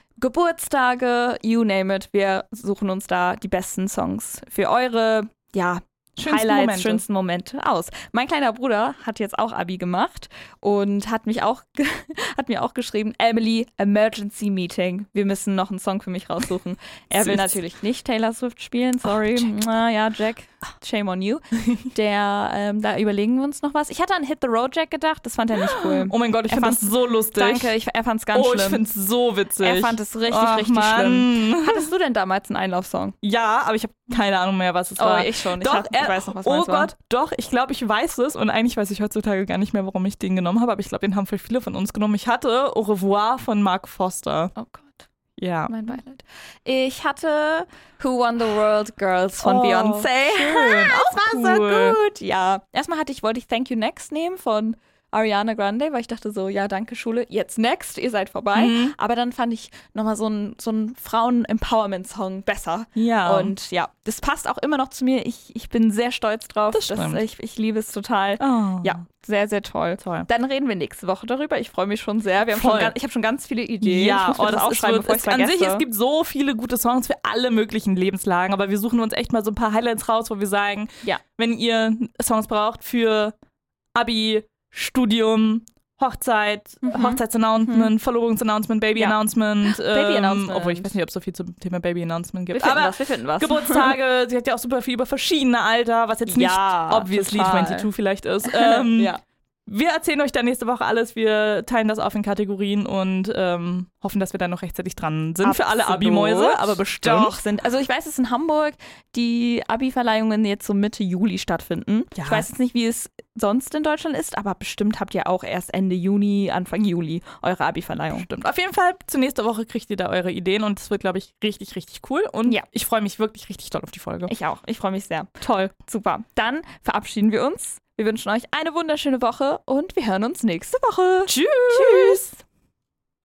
Geburtstage, you name it. Wir suchen uns da die besten Songs für eure, ja, Schönsten Highlights, Momente. schönsten Momente aus. Mein kleiner Bruder hat jetzt auch Abi gemacht und hat mich auch ge- hat mir auch geschrieben, Emily, Emergency Meeting. Wir müssen noch einen Song für mich raussuchen. Er will Süß. natürlich nicht Taylor Swift spielen, sorry. Jack. Na ja, Jack, shame on you. Der, ähm, da überlegen wir uns noch was. Ich hatte an Hit the Road Jack gedacht, das fand er nicht cool. Oh mein Gott, ich Er finde das fand's- so lustig. Danke, ich, er fand es ganz oh, ich schlimm. finde es so witzig. Er fand es richtig, Ach, richtig Mann. schlimm. Hattest du denn damals einen Einlaufsong? Ja, aber ich habe keine Ahnung mehr, was es Oh, war. ich schon. Ich, Doch, hab, ich er, weiß noch, was oh meins war. Gott, doch, ich glaube, ich weiß es und eigentlich weiß ich heutzutage gar nicht mehr, warum ich den genommen habe, aber ich glaube, den haben voll viele von uns genommen. Ich hatte Au revoir von Mark Foster. Oh Gott. Ja. Mein Beileid. Ich hatte Who Won the World Girls von Oh, Beyoncé. schön. Das war cool. so gut. Ja. Erstmal hatte ich, wollte ich Thank You Next nehmen von Ariana Grande, weil ich dachte so, ja, danke Schule, jetzt Next, ihr seid vorbei. Mhm. Aber dann fand ich nochmal so einen so einen Frauen-Empowerment-Song besser. Ja. Und ja, das passt auch immer noch zu mir. Ich, ich bin sehr stolz drauf. Das stimmt. ich, ich liebe es total. Oh. Ja, sehr, sehr toll. Toll. Dann reden wir nächste Woche darüber. Ich freue mich schon sehr. Wir haben Voll. schon ganz, ich habe schon ganz viele Ideen. Ja, ich muss mir oh, das das ist aufschreiben, so, bevor ich es, es an vergesse. sich, es gibt so viele gute Songs für alle möglichen Lebenslagen, aber wir suchen uns echt mal so ein paar Highlights raus, wo wir sagen, Ja. wenn ihr Songs braucht für Abi, Studium, Hochzeit, Mhm. Hochzeitsannouncement, Verlobungsannouncement, Baby-Announcement. Ähm, Baby-Announcement. Obwohl, ich weiß nicht, ob es so viel zum Thema Baby-Announcement gibt. wir finden aber was, wir finden was. Geburtstage, sie hat ja auch super viel über verschiedene Alter, was jetzt nicht Ja, obviously total. zweiundzwanzig vielleicht ist. Ähm, ja. Wir erzählen euch dann nächste Woche alles. Wir teilen das auf in Kategorien und ähm, hoffen, dass wir dann noch rechtzeitig dran sind. Für alle Absolut. Abi-Mäuse, aber bestimmt. Doch, sind. Also ich weiß, dass in Hamburg die Abi-Verleihungen jetzt so Mitte Juli stattfinden. Ja. Ich weiß jetzt nicht, wie es sonst in Deutschland ist, aber bestimmt habt ihr auch erst Ende Juni, Anfang Juli eure Abi-Verleihung. Stimmt. Auf jeden Fall, zur nächsten Woche kriegt ihr da eure Ideen und es wird, glaube ich, richtig, richtig cool. Und Ja. ich freue mich wirklich richtig doll auf die Folge. Ich auch. Ich freue mich sehr. Toll. Super. Dann verabschieden wir uns. Wir wünschen euch eine wunderschöne Woche und wir hören uns nächste Woche. Tschüss. Tschüss.